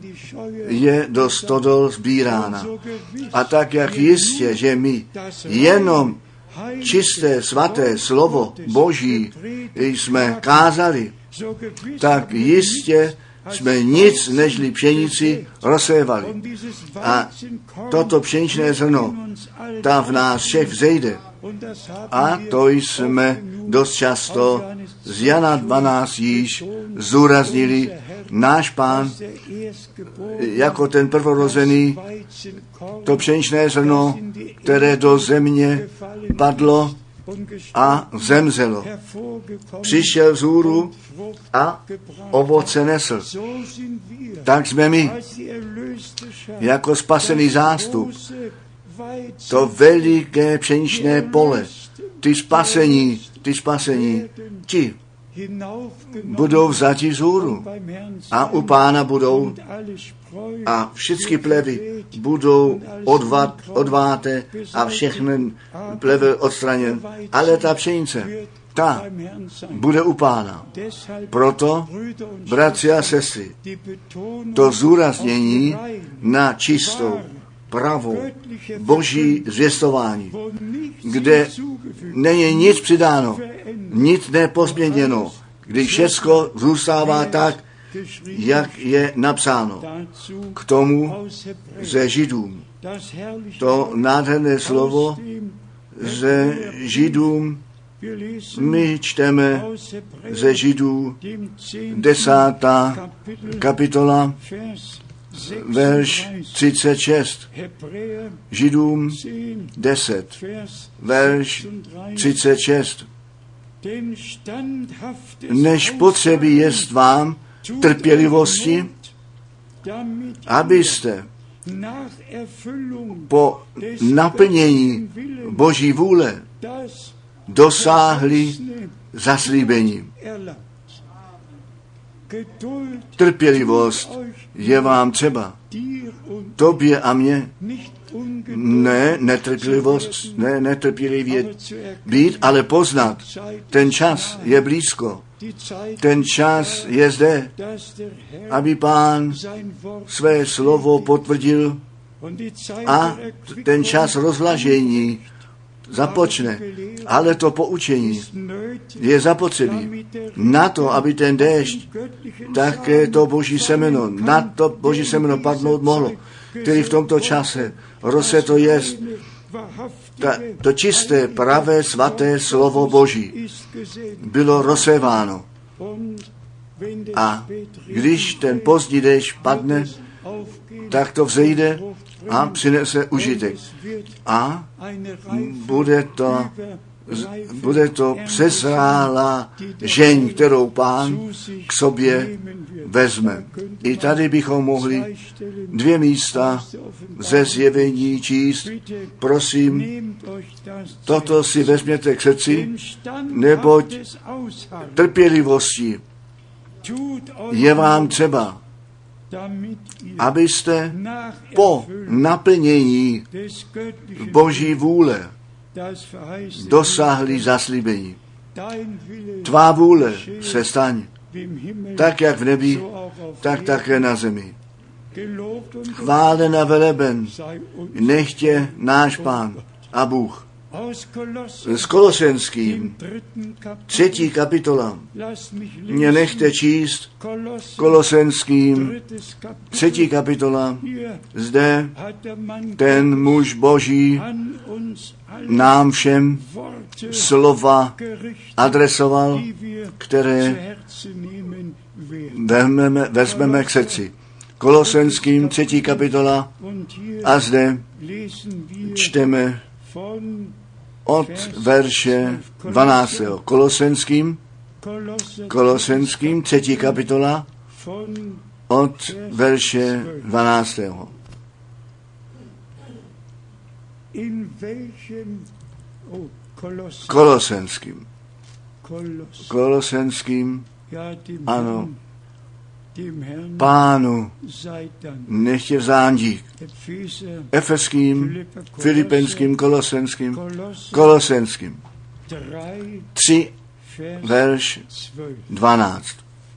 S1: je do stodol sbírána. A tak, jak jistě, že my jenom čisté, svaté slovo Boží jsme kázali, tak jistě jsme nic nežli pšenici rozsévali. A toto pšeničné zrno tam v nás všech vzejde. A to jsme dost často z Jana dvanáct již zúraznili. Náš Pán jako ten prvorozený, to pšeničné zrno, které do země padlo a zemřelo. Přišel vzhůru a ovoce nesl. Tak jsme my, jako spasený zástup, to veliké pšeničné pole, ty spasení, ty spasení, ti budou vzati vzhůru a u Pána budou a všechny plevy budou odvat, odváté a všechny plevy odstraněn. Ale ta pšenice, ta bude u Pána. Proto, bratři a sestry, to zúraznění na čistou, pravou, boží zvěstování, kde není nic přidáno, nic nepozměněno, když všecko zůstává tak, jak je napsáno. K tomu ze Židům. To nádherné slovo ze Židům my čteme ze Židů desátá kapitola, verš třicet šest. Židům deset, verš třicet šest. Než potřebí jest vám trpělivosti, abyste po naplnění Boží vůle dosáhli zaslíbení. Trpělivost je vám třeba. Tobě a mně. Ne, netrpělivost, ne, netrpělivě být, ale poznat. Ten čas je blízko. Ten čas je zde, aby Pán své slovo potvrdil a ten čas rozlažení započne. Ale to poučení je zapotřebí na to, aby ten déšť, také to Boží semeno, na to Boží semeno padnout mohlo, který v tomto čase rose to jest ta, to čisté, pravé, svaté slovo Boží bylo rozséváno. A když ten pozdní déšť padne, tak to vzejde a přinese užitek. A bude to, bude to přezrálá žeň, kterou Pán k sobě vezme. I tady bychom mohli dvě místa ze zjevení číst. Prosím, toto si vezměte k srdci, neboť trpělivosti je vám třeba, abyste po naplnění Boží vůle dosáhli zaslíbení. Tvá vůle se staň, tak jak v nebi, tak také na zemi. Chválen a veleben nechtě náš Pán a Bůh. S Kolosenským, třetí kapitola, mě nechte číst Kolosenským, třetí kapitola, zde ten muž Boží nám všem slova adresoval, které vezmeme, vezmeme k srdci. Kolosenským, třetí kapitola, a zde čteme od verše dvanáctého. Kolosenským, Kolosenským, třetí kapitola, od verše dvanáctého. Kolosenským. Kolosenským, ano, Pánu nechtě vzán dík. Efeským, Filipenským, Kolosenským, Kolosenským. Tři, verš dvanáct.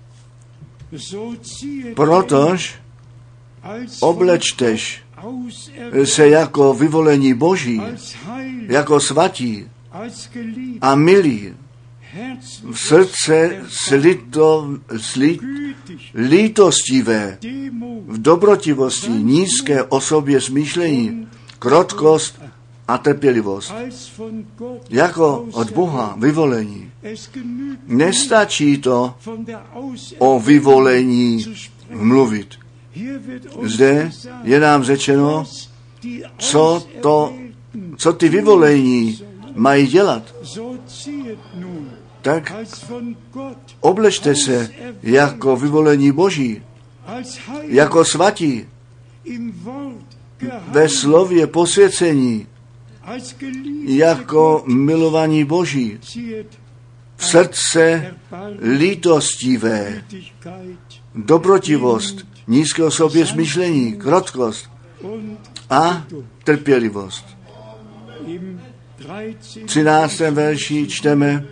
S1: Protož oblečteš se jako vyvolení Boží, jako svatí a milí, v srdce slito, sli, lítostivé, v dobrotivosti, nízké osobě smýšlení, krotkost a trpělivost. Jako od Boha vyvolení. Nestačí to o vyvolení mluvit. Zde je nám řečeno, co, to, co ty vyvolení mají dělat. Tak oblečte se jako vyvolení Boží, jako svatí, ve slově posvěcení, jako milovaní Boží, v srdce lítostivé, dobrotivost, nízké sobě smýšlení, krotkost a trpělivost. V třináctém verši čteme,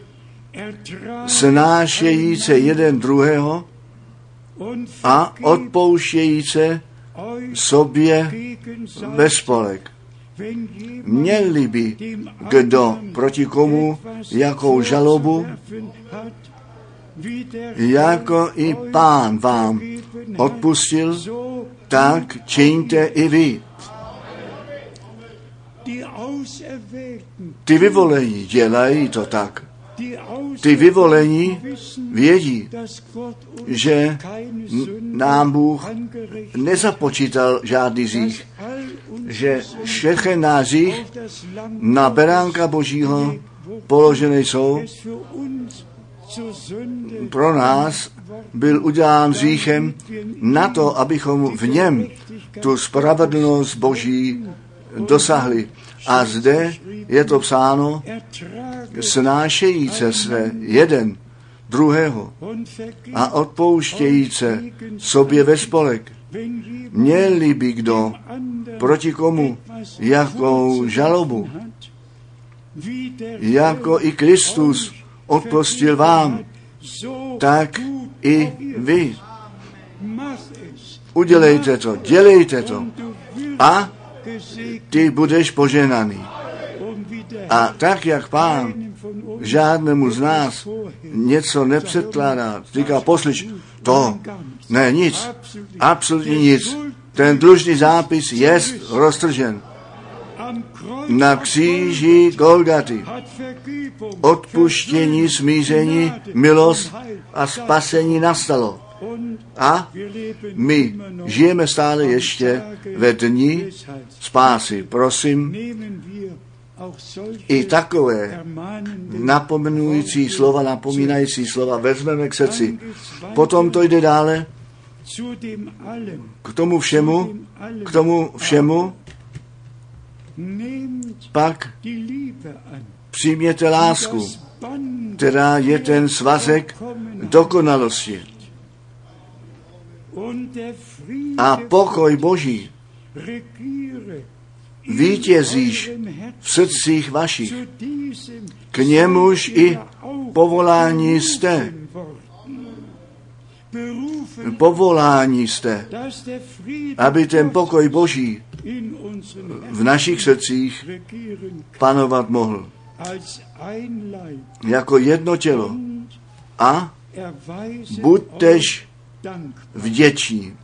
S1: snášejíce jeden druhého a odpouštějíce sobě bez spolek. Měli by kdo proti komu jakou žalobu, jako i Pán vám odpustil, tak čiňte i vy. Ty vyvolení dělají to tak. Ty vyvolení vědí, že nám Bůh nezapočítal žádný hřích, že všechny náš hřích na beránka Božího položené jsou. Pro nás byl udělán hříchem na to, abychom v něm tu spravedlnost Boží dosahli. A zde je to psáno, snášejíce se jeden druhého a odpouštějíce sobě ve spolek. Měli by kdo proti komu jakou žalobu, jako i Kristus odpustil vám, tak i vy. Udělejte to, dělejte to a ty budeš požehnaný. A tak, jak Pán žádnému z nás něco nepředkládá, říká, poslyš, to, ne, nic, absolutně nic. Ten dlužný zápis je roztržen. Na kříži Golgaty odpuštění, smíření, milost a spasení nastalo. A my žijeme stále ještě ve dni spásy. Prosím, i takové napomenující slova, napomínající slova vezmeme k srdci. Potom to jde dále k tomu všemu, k tomu všemu, pak přijměte lásku, která je ten svazek dokonalosti. A pokoj Boží vítězíš v srdcích vašich. K němuž i povolání jste. Povolání jste, aby ten pokoj Boží v našich srdcích panovat mohl. Jako jedno tělo. A buďtež vděční.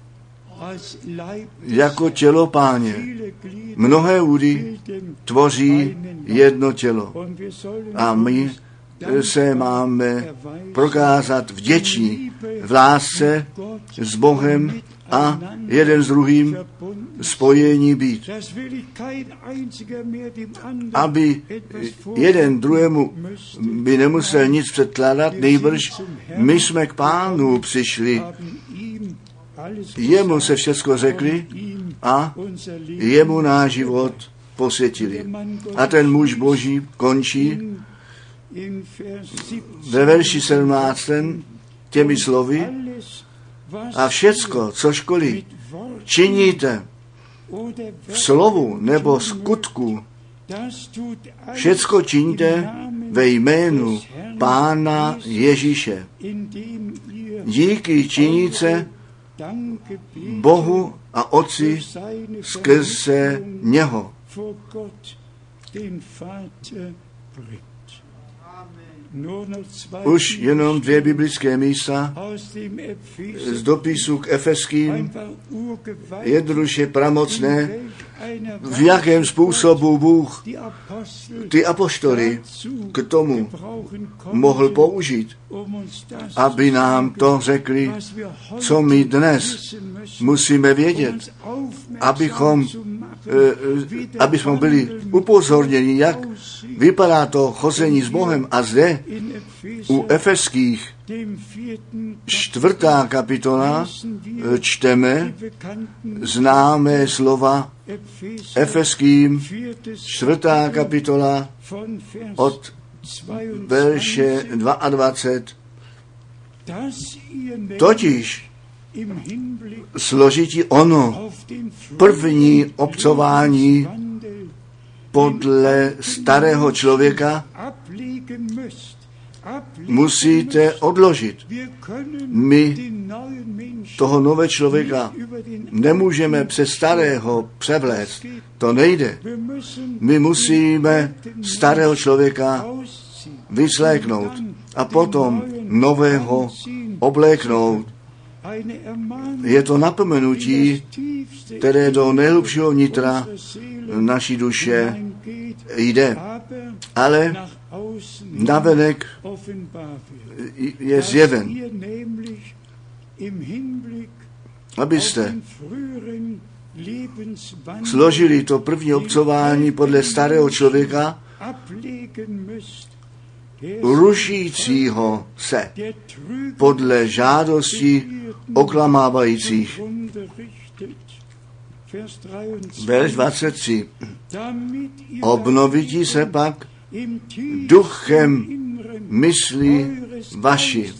S1: Jako tělo Páně. Mnohé údy tvoří jedno tělo. A my se máme prokázat vděční v lásce s Bohem a jeden s druhým spojení být. Aby jeden druhému by nemusel nic předkládat, nejbrž my jsme k Pánu přišli, jemu se všecko řekli a jemu náš život posvětili. A ten muž Boží končí ve verši sedmnáctém těmi slovy: a všecko, co školí, činíte v slovu nebo skutku, všecko činíte ve jménu Pána Ježíše. Díky činíte Bohu a Otci skrze něho. Už jenom dvě biblické místa z dopisu k Efeským, jednoduše pramocné, v jakém způsobu Bůh ty apoštoly k tomu mohl použít, aby nám to řekli, co my dnes musíme vědět, abychom, aby jsme byli upozorněni, jak vypadá to chození s Bohem. A zde u Efeských čtvrtá kapitola čteme známé slova Efeským čtvrtá kapitola od verše dvacet dva. Totiž složití ono první obcování podle starého člověka musíte odložit. My toho nové člověka nemůžeme přes starého převléct. To nejde. My musíme starého člověka vysléknout a potom nového obléknout. Je to napomenutí, které do nejhlubšího nitra naší duše jde. Ale navenek je zjeven. Abyste složili to první obcování podle starého člověka, rušícího se podle žádosti oklamávajících. Verš dvacet tři. Obnovití se pak duchem myslí vaši.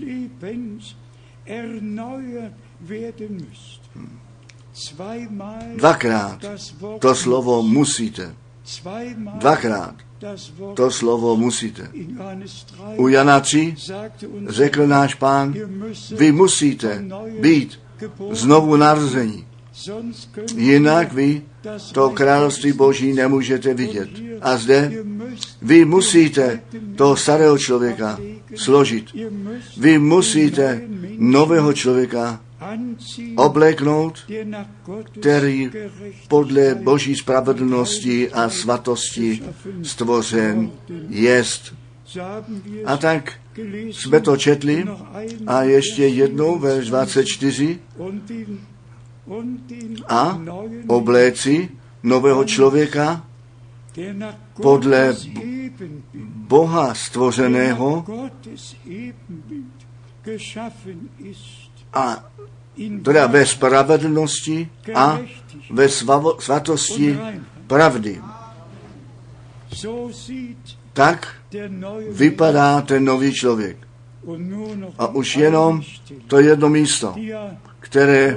S1: Dvakrát to slovo musíte. Dvakrát to slovo musíte. U Jana tři řekl náš Pán, vy musíte být znovu narození. Jinak vy to království Boží nemůžete vidět. A zde vy musíte toho starého člověka složit. Vy musíte nového člověka obléknout, který podle Boží spravedlnosti a svatosti stvořen jest. A tak jsme to četli a ještě jednou verš dvacet čtyři. A obléci nového člověka podle Boha stvořeného a teda ve spravedlnosti a ve svatosti pravdy. Tak vypadá ten nový člověk. A už jenom to jedno místo, které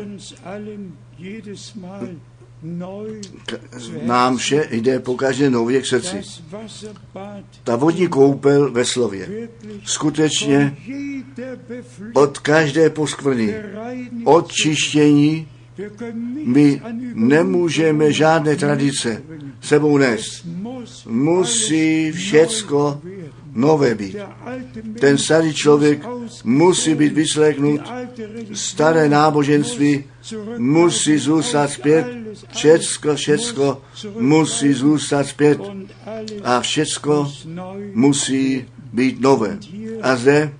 S1: nám vše jde pokaždé nově k srdci. Ta vodní koupel ve slově. Skutečně od každé poskvrny, od čištění, my nemůžeme žádné tradice sebou nést. Musí všecko nové být. Ten starý člověk musí být vyslechnut, staré náboženství musí zůstat zpět, všecko, všecko musí zůstat zpět a všecko musí být nové. A zde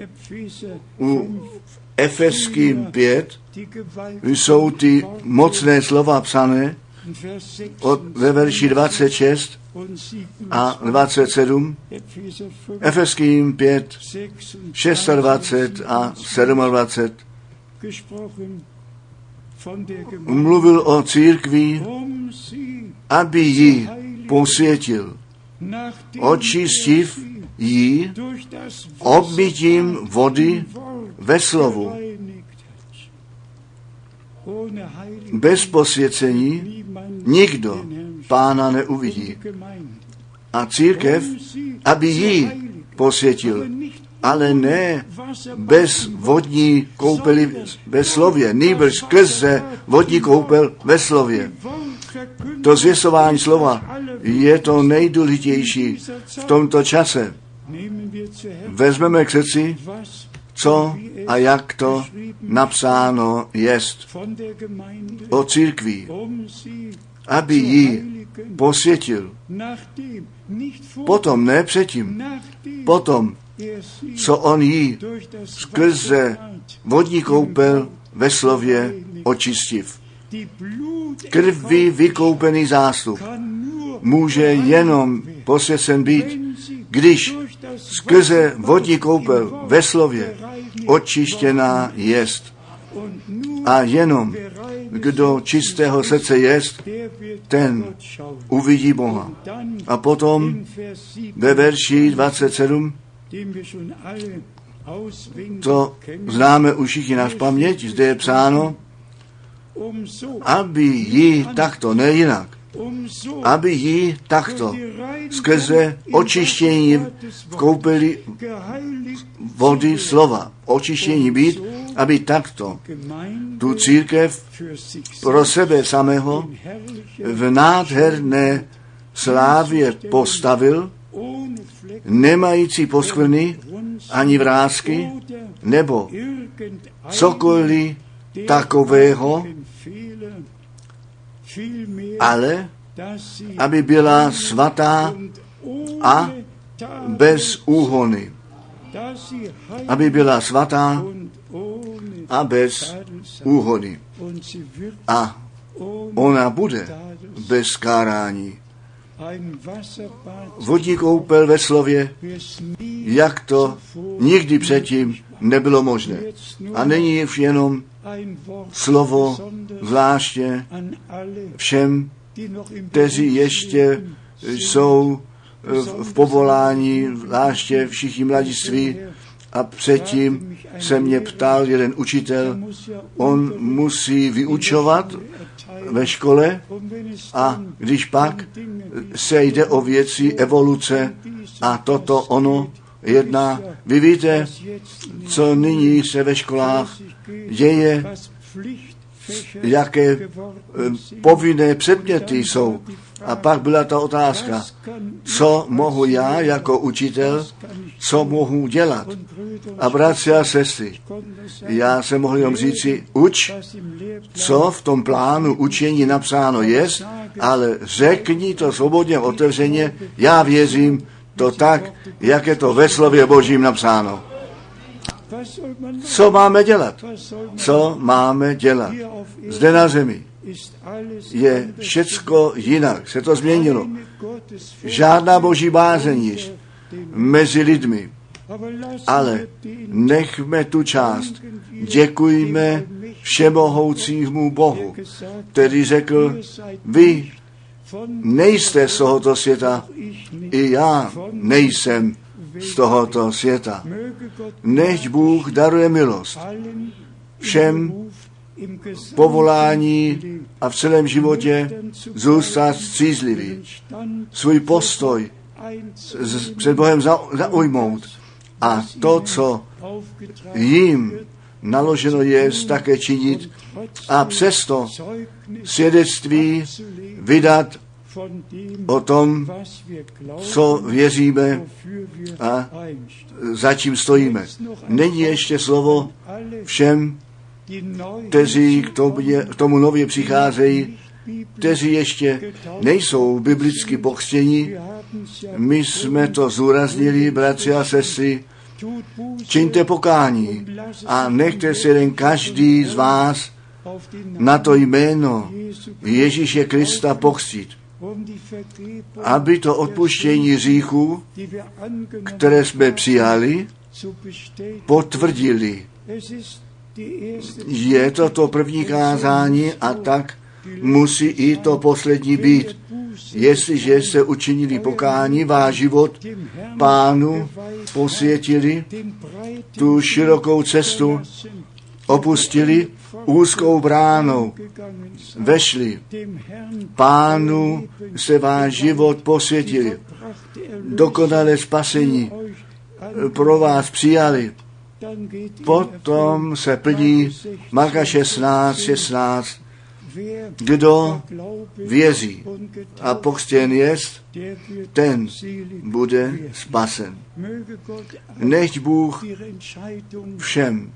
S1: u Efeským pět jsou ty mocné slova psané od, ve verši dvacet šest a dvacet sedm. Efeským pět, dvacet šest a dvacet sedm. Mluvil o církvi, aby ji posvětil, očistiv ji obmytím vody ve slovu. Bez posvěcení nikdo Pána neuvidí. A církev, aby ji posvětil, ale ne bez vodní koupely ve slově, nýbrž skrze vodní koupel ve slově. To zvěstování slova je to nejdůležitější v tomto čase. Vezmeme k srdci, co a jak to napsáno jest o církvi, aby ji posvětil. Potom, ne předtím, potom, co on jí skrze vodní koupel ve slově očistiv. Krví vykoupený zástup může jenom posvěcen být, když skrze vodní koupel ve slově očištěná jest. A jenom kdo čistého srdce jest, ten uvidí Boha. A potom ve verši dvacet sedm, to známe už všichni na paměť, zde je psáno, aby ji takto, ne jinak, aby ji takto skrze očištění v koupeli vody slova, očištění být, aby takto tu církev pro sebe samého v nádherné slávě postavil, nemající poskvrny ani vrásky, nebo cokoliv takového, ale aby byla svatá a bez úhony. Aby byla svatá a bez úhony. A ona bude bez kárání. vodní koupel ve slově, jak to nikdy předtím nebylo možné. A není už jenom slovo zvláště všem, kteří ještě jsou v povolání, zvláště všichni mladiství. A předtím se mě ptal jeden učitel, on musí vyučovat ve škole a když pak se jde o věci evoluce a toto ono jedná. Vy víte, co nyní se ve školách děje, jaké povinné předměty jsou. A pak byla ta otázka, co mohu já jako učitel, co mohu dělat. A bratři a sestry, já jsem mohl jenom říci, uč, co v tom plánu učení napsáno je, ale řekni to svobodně, otevřeně, já věřím to tak, jak je to ve slově Božím napsáno. Co máme dělat? Co máme dělat? Zde na zemi je všecko jinak, se to změnilo. Žádná boží bázeň již mezi lidmi. Ale nechme tu část. Děkujme všemohoucímu Bohu, který řekl, vy nejste z tohoto světa, i já nejsem z tohoto světa. Nechť Bůh daruje milost všem povolání a v celém životě zůstat střízlivý. Svůj postoj před Bohem zaujmout a to, co jim naloženo je, také činit a přesto svědectví vydat o tom, co věříme a za čím stojíme. Není ještě slovo všem, kteří k tomu, k tomu nově přicházejí, kteří ještě nejsou biblicky pokřtěni. My jsme to zúraznili, bratři a sestry, čiňte pokání a nechte se jeden každý z vás na to jméno Ježíše Krista pokřtít, aby to odpuštění hříchů, které jsme přijali, potvrdili. Je to to první kázání a tak musí i to poslední být. Jestliže jste učinili pokání, váš život Pánu posvětili, tu širokou cestu opustili, úzkou bránou vešli. Pánu se váš život posvětili. Dokonalé spasení pro vás přijali. Potom se plní Marka šestnáct, šestnáct. Kdo věří a pokřtěn jest, ten bude spasen. Nechť Bůh všem,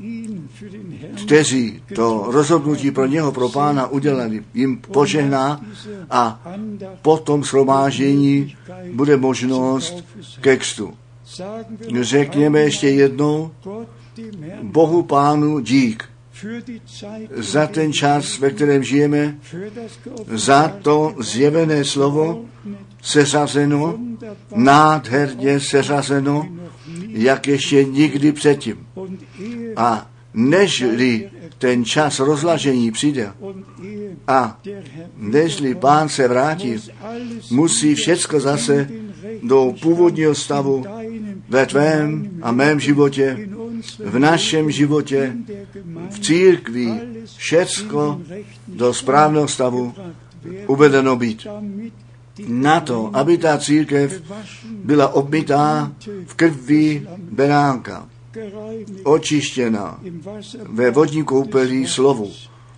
S1: kteří to rozhodnutí pro něho, pro Pána udělali, jim požehná a po tom shromáždění bude možnost ke křtu. Řekněme ještě jednou, Bohu Pánu dík za ten čas, ve kterém žijeme, za to zjevené slovo seřazeno, nádherně seřazeno, jak ještě nikdy předtím. A nežli ten čas rozlažení přijde a nežli Pán se vrátí, musí všecko zase do původního stavu ve tvém a mém životě, v našem životě, v církvi, všecko do správného stavu uvedeno být. Na to, aby ta církev byla obmytá v krvi beránka, očištěna ve vodní koupelí slovu,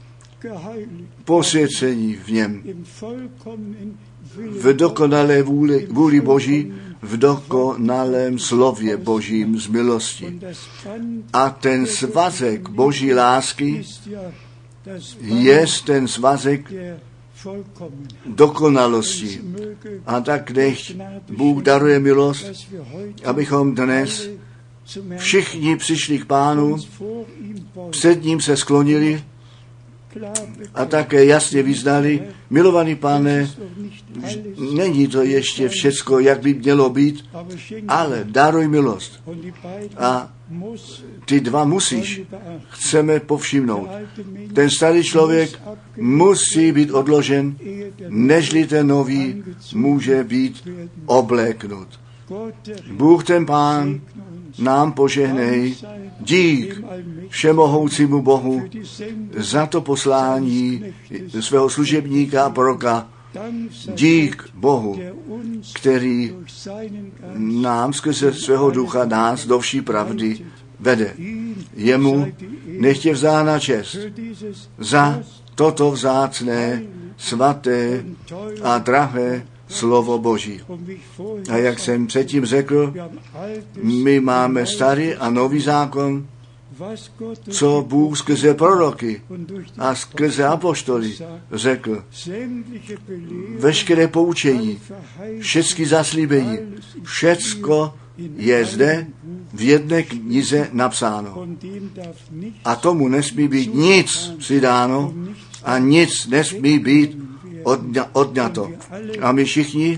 S1: posvěcení v něm, v dokonalé vůli, vůli Boží, v dokonalém slově Božím z milosti. A ten svazek Boží lásky je ten svazek dokonalosti. A tak nechť Bůh daruje milost, abychom dnes všichni přišli k Pánu, před ním se sklonili a také jasně vyznali, milovaný Pane, není to ještě všecko, jak by mělo být, ale daruj milost. A ty dva musíš, chceme povšimnout. Ten starý člověk musí být odložen, nežli ten nový může být obléknut. Bůh ten Pán nám požehnej, dík všemohoucímu Bohu za to poslání svého služebníka a proroka. Dík Bohu, který nám skrze svého ducha nás do vší pravdy vede. Jemu nechtě vzána čest za toto vzácné, svaté a drahé slovo Boží. A jak jsem předtím řekl, my máme starý a nový zákon, co Bůh skrze proroky a skrze apoštoly řekl. Veškeré poučení, všechny zaslíbení, všecko je zde v jedné knize napsáno. A tomu nesmí být nic přidáno a nic nesmí být odňa, odňato. A my všichni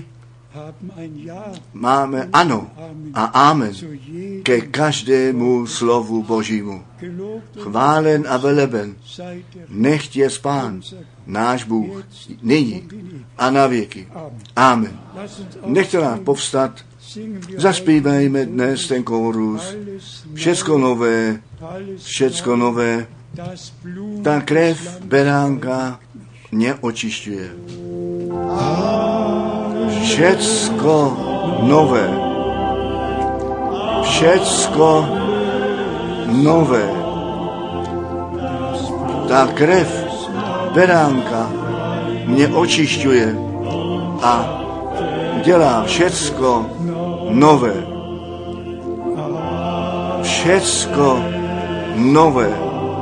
S1: máme ano a amen ke každému slovu Božímu. Chválen a veleben, nechť je Pán, náš Bůh, nyní a na věky. Amen. Nechte nás povstat, zaspívejme dnes ten kórus. Všecko nové, všecko nové, ta krev beránka mě očišťuje. Všecko nové, všecko nové. Ta krev beránka mě očišťuje a dělá všecko nové. Všecko nové.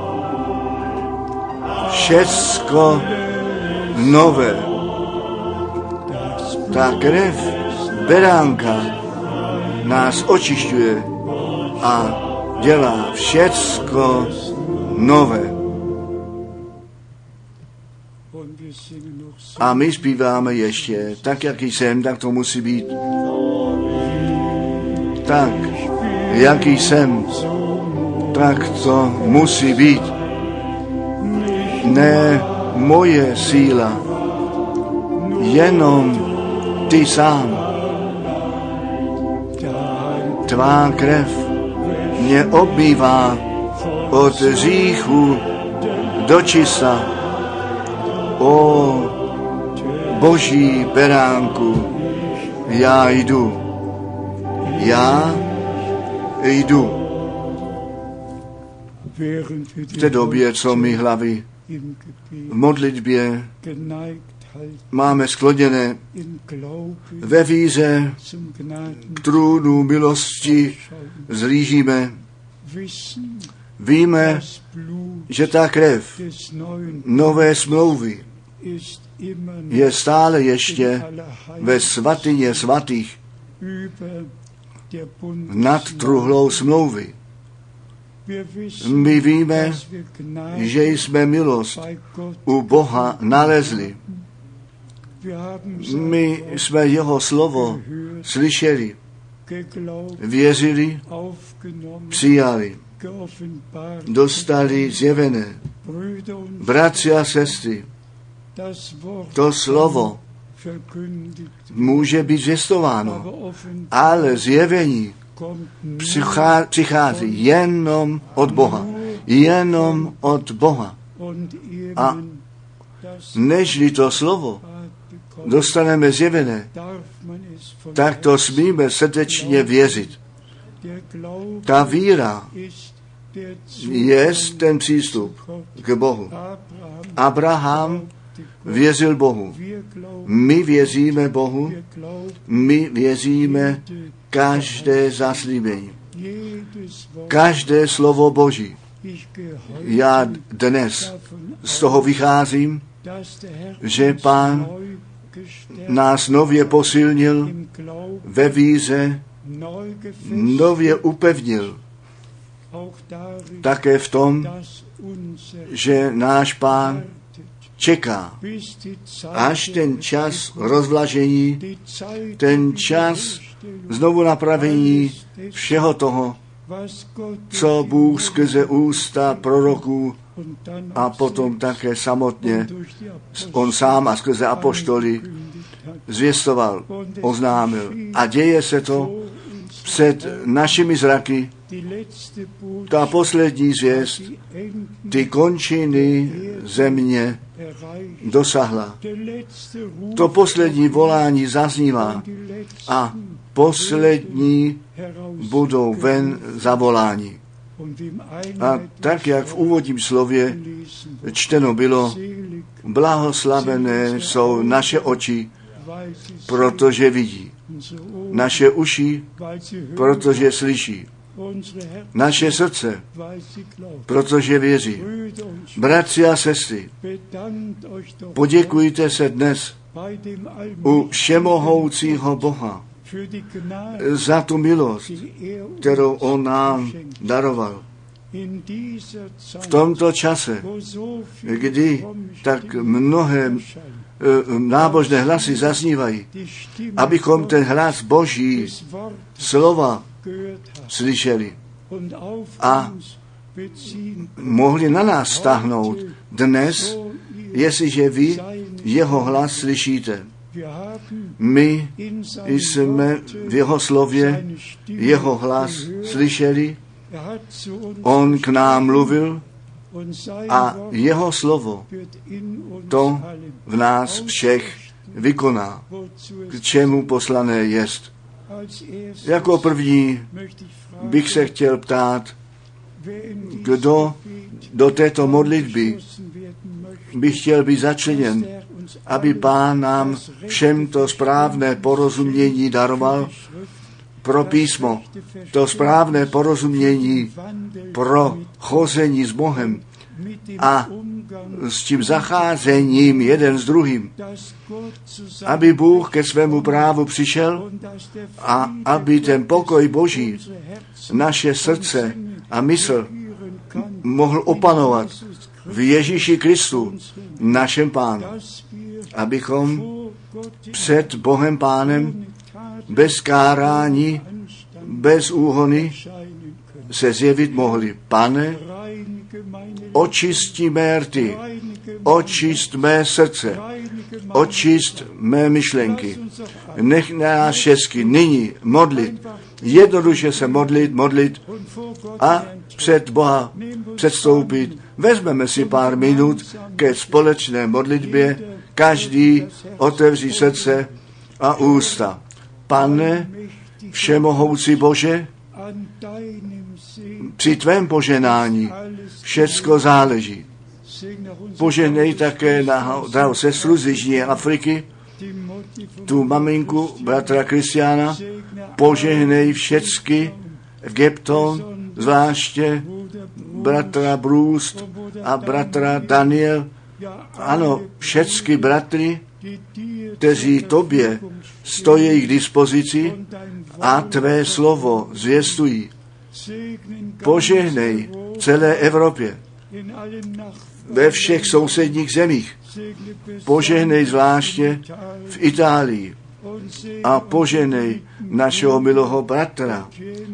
S1: Všecko nové. Ta krev beránka nás očišťuje a dělá všecko nové. A my zpíváme ještě, tak jak jsem, tak to musí být. Tak, jaký jsem, tak to musí být. Ne moje síla, jenom ty sám. Tvá krev mě obmývá od hříchu do čista. O Boží beránku, já jdu. Já jdu. V té době, co my hlavy v modlitbě máme skloněné ve víře k trůnu milosti zlížíme. Víme, že ta krev nové smlouvy je stále ještě ve svatyně svatých nad truhlou smlouvy. My víme, že jsme milost u Boha nalezli. My jsme jeho slovo slyšeli, věřili, přijali, dostali zjevené. Bratři a sestry, to slovo může být zvěstováno, ale zjevení přichází jenom od Boha. Jenom od Boha. A nežli to slovo dostaneme zjevené, tak to smíme srdečně věřit. Ta víra je ten přístup k Bohu. Abraham věřil Bohu. My věříme Bohu, my věříme každé zaslíbení, každé slovo Boží. Já dnes z toho vycházím, že Pán nás nově posilnil, ve víře nově upevnil, také v tom, že náš Pán čeká, až ten čas rozvlažení, ten čas znovu napravení všeho toho, co Bůh skrze ústa proroků a potom také samotně on sám a skrze apoštoly zvěstoval, oznámil. A děje se to před našimi zraky, ta poslední zvěst, ty končiny země dosahla. To poslední volání zaznívá a poslední budou ven zavoláni. A tak, jak v úvodním slově čteno bylo, blahoslavené jsou naše oči, protože vidí. Naše uši, protože slyší. Naše srdce, protože věří. Bratři a sestry, poděkujte se dnes u všemohoucího Boha za tu milost, kterou on nám daroval. V tomto čase, kdy tak mnohé nábožné hlasy zaznívají, abychom ten hlas Boží slova slyšeli a mohli na nás stáhnout dnes, jestliže vy jeho hlas slyšíte. My jsme v jeho slově jeho hlas slyšeli, on k nám mluvil a jeho slovo to v nás všech vykoná, k čemu poslané jest. Jako první bych se chtěl ptát, kdo do této modlitby by chtěl být začleněn, aby Pán nám všem to správné porozumění daroval pro písmo, to správné porozumění pro chození s Bohem a s tím zacházením jeden s druhým, aby Bůh ke svému právu přišel a aby ten pokoj Boží naše srdce a mysl mohl opanovat v Ježíši Kristu, našem Pánu, abychom před Bohem Pánem bez kárání, bez úhony se zjevit mohli. Pane, očisti mé rty, očist mé srdce, očist mé myšlenky. Nech nás všechny nyní modlit, jednoduše se modlit, modlit a před Boha předstoupit. Vezmeme si pár minut ke společné modlitbě, každý otevří srdce a ústa. Pane, všemohoucí Bože, při tvém poženání všecko záleží. Poženej také na drahou sestru z Jižní Afriky, tu maminku bratra Kristiána, požehnej všecky v Gepton, zvláště bratra Brůst a bratra Daniel, ano, všecky bratry, kteří tobě stojí k dispozici a tvé slovo zvěstují. Požehnej celé Evropě, ve všech sousedních zemích. Požehnej zvláště v Itálii a požehnej našeho milého bratra.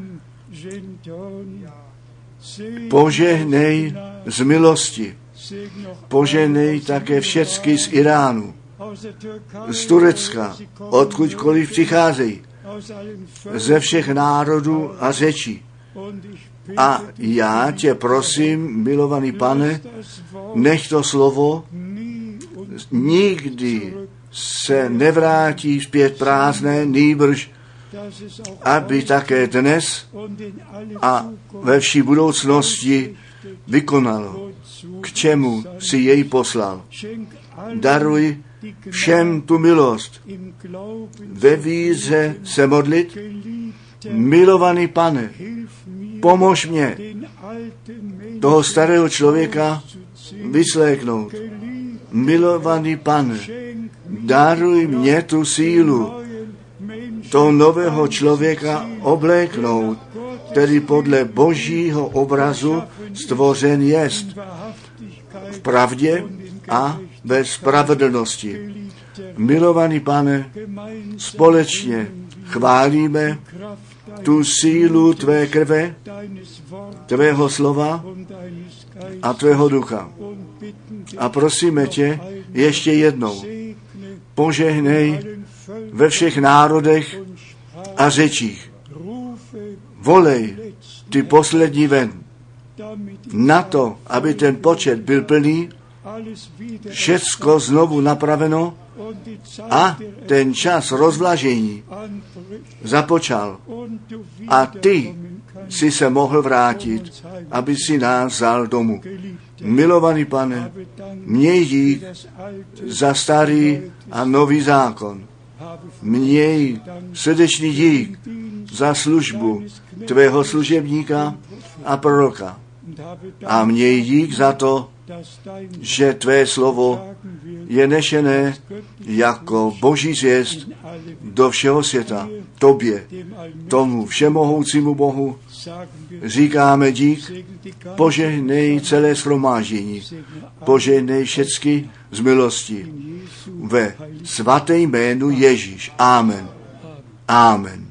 S1: Požehnej z milosti. Požehnej také všecky z Iránu, z Turecka, odkudkoliv přicházejí, ze všech národů a řečí. A já tě prosím, milovaný Pane, nech to slovo nikdy se nevrátí zpět prázdné, nýbrž, aby také dnes a ve vší budoucnosti vykonalo, k čemu si jej poslal. Daruj všem tu milost, ve víře se modlit. Milovaný Pane, pomož mě toho starého člověka vysléknout. Milovaný Pane, daruj mě tu sílu toho nového člověka obléknout který podle božího obrazu stvořen jest v pravdě a ve spravedlnosti. Milovaný Pane, společně chválíme tu sílu tvé krve, tvého slova a tvého ducha. A prosíme tě ještě jednou, požehnej ve všech národech a řečích. Volej ty poslední ven. Na to, aby ten počet byl plný, všecko znovu napraveno a ten čas rozvlažení započal. A ty si se mohl vrátit, aby si nás vzal domů. Milovaný Pane, měj dík za starý a nový zákon. Měj srdečný dík za službu tvého služebníka a proroka. A měj dík za to, že tvé slovo je nešené jako boží zvěst do všeho světa. Tobě, tomu všemohoucímu Bohu, říkáme dík, požehnej celé shromáždění, požehnej všecky z milosti. Ve svaté jménu Ježíš. Amen. Amen.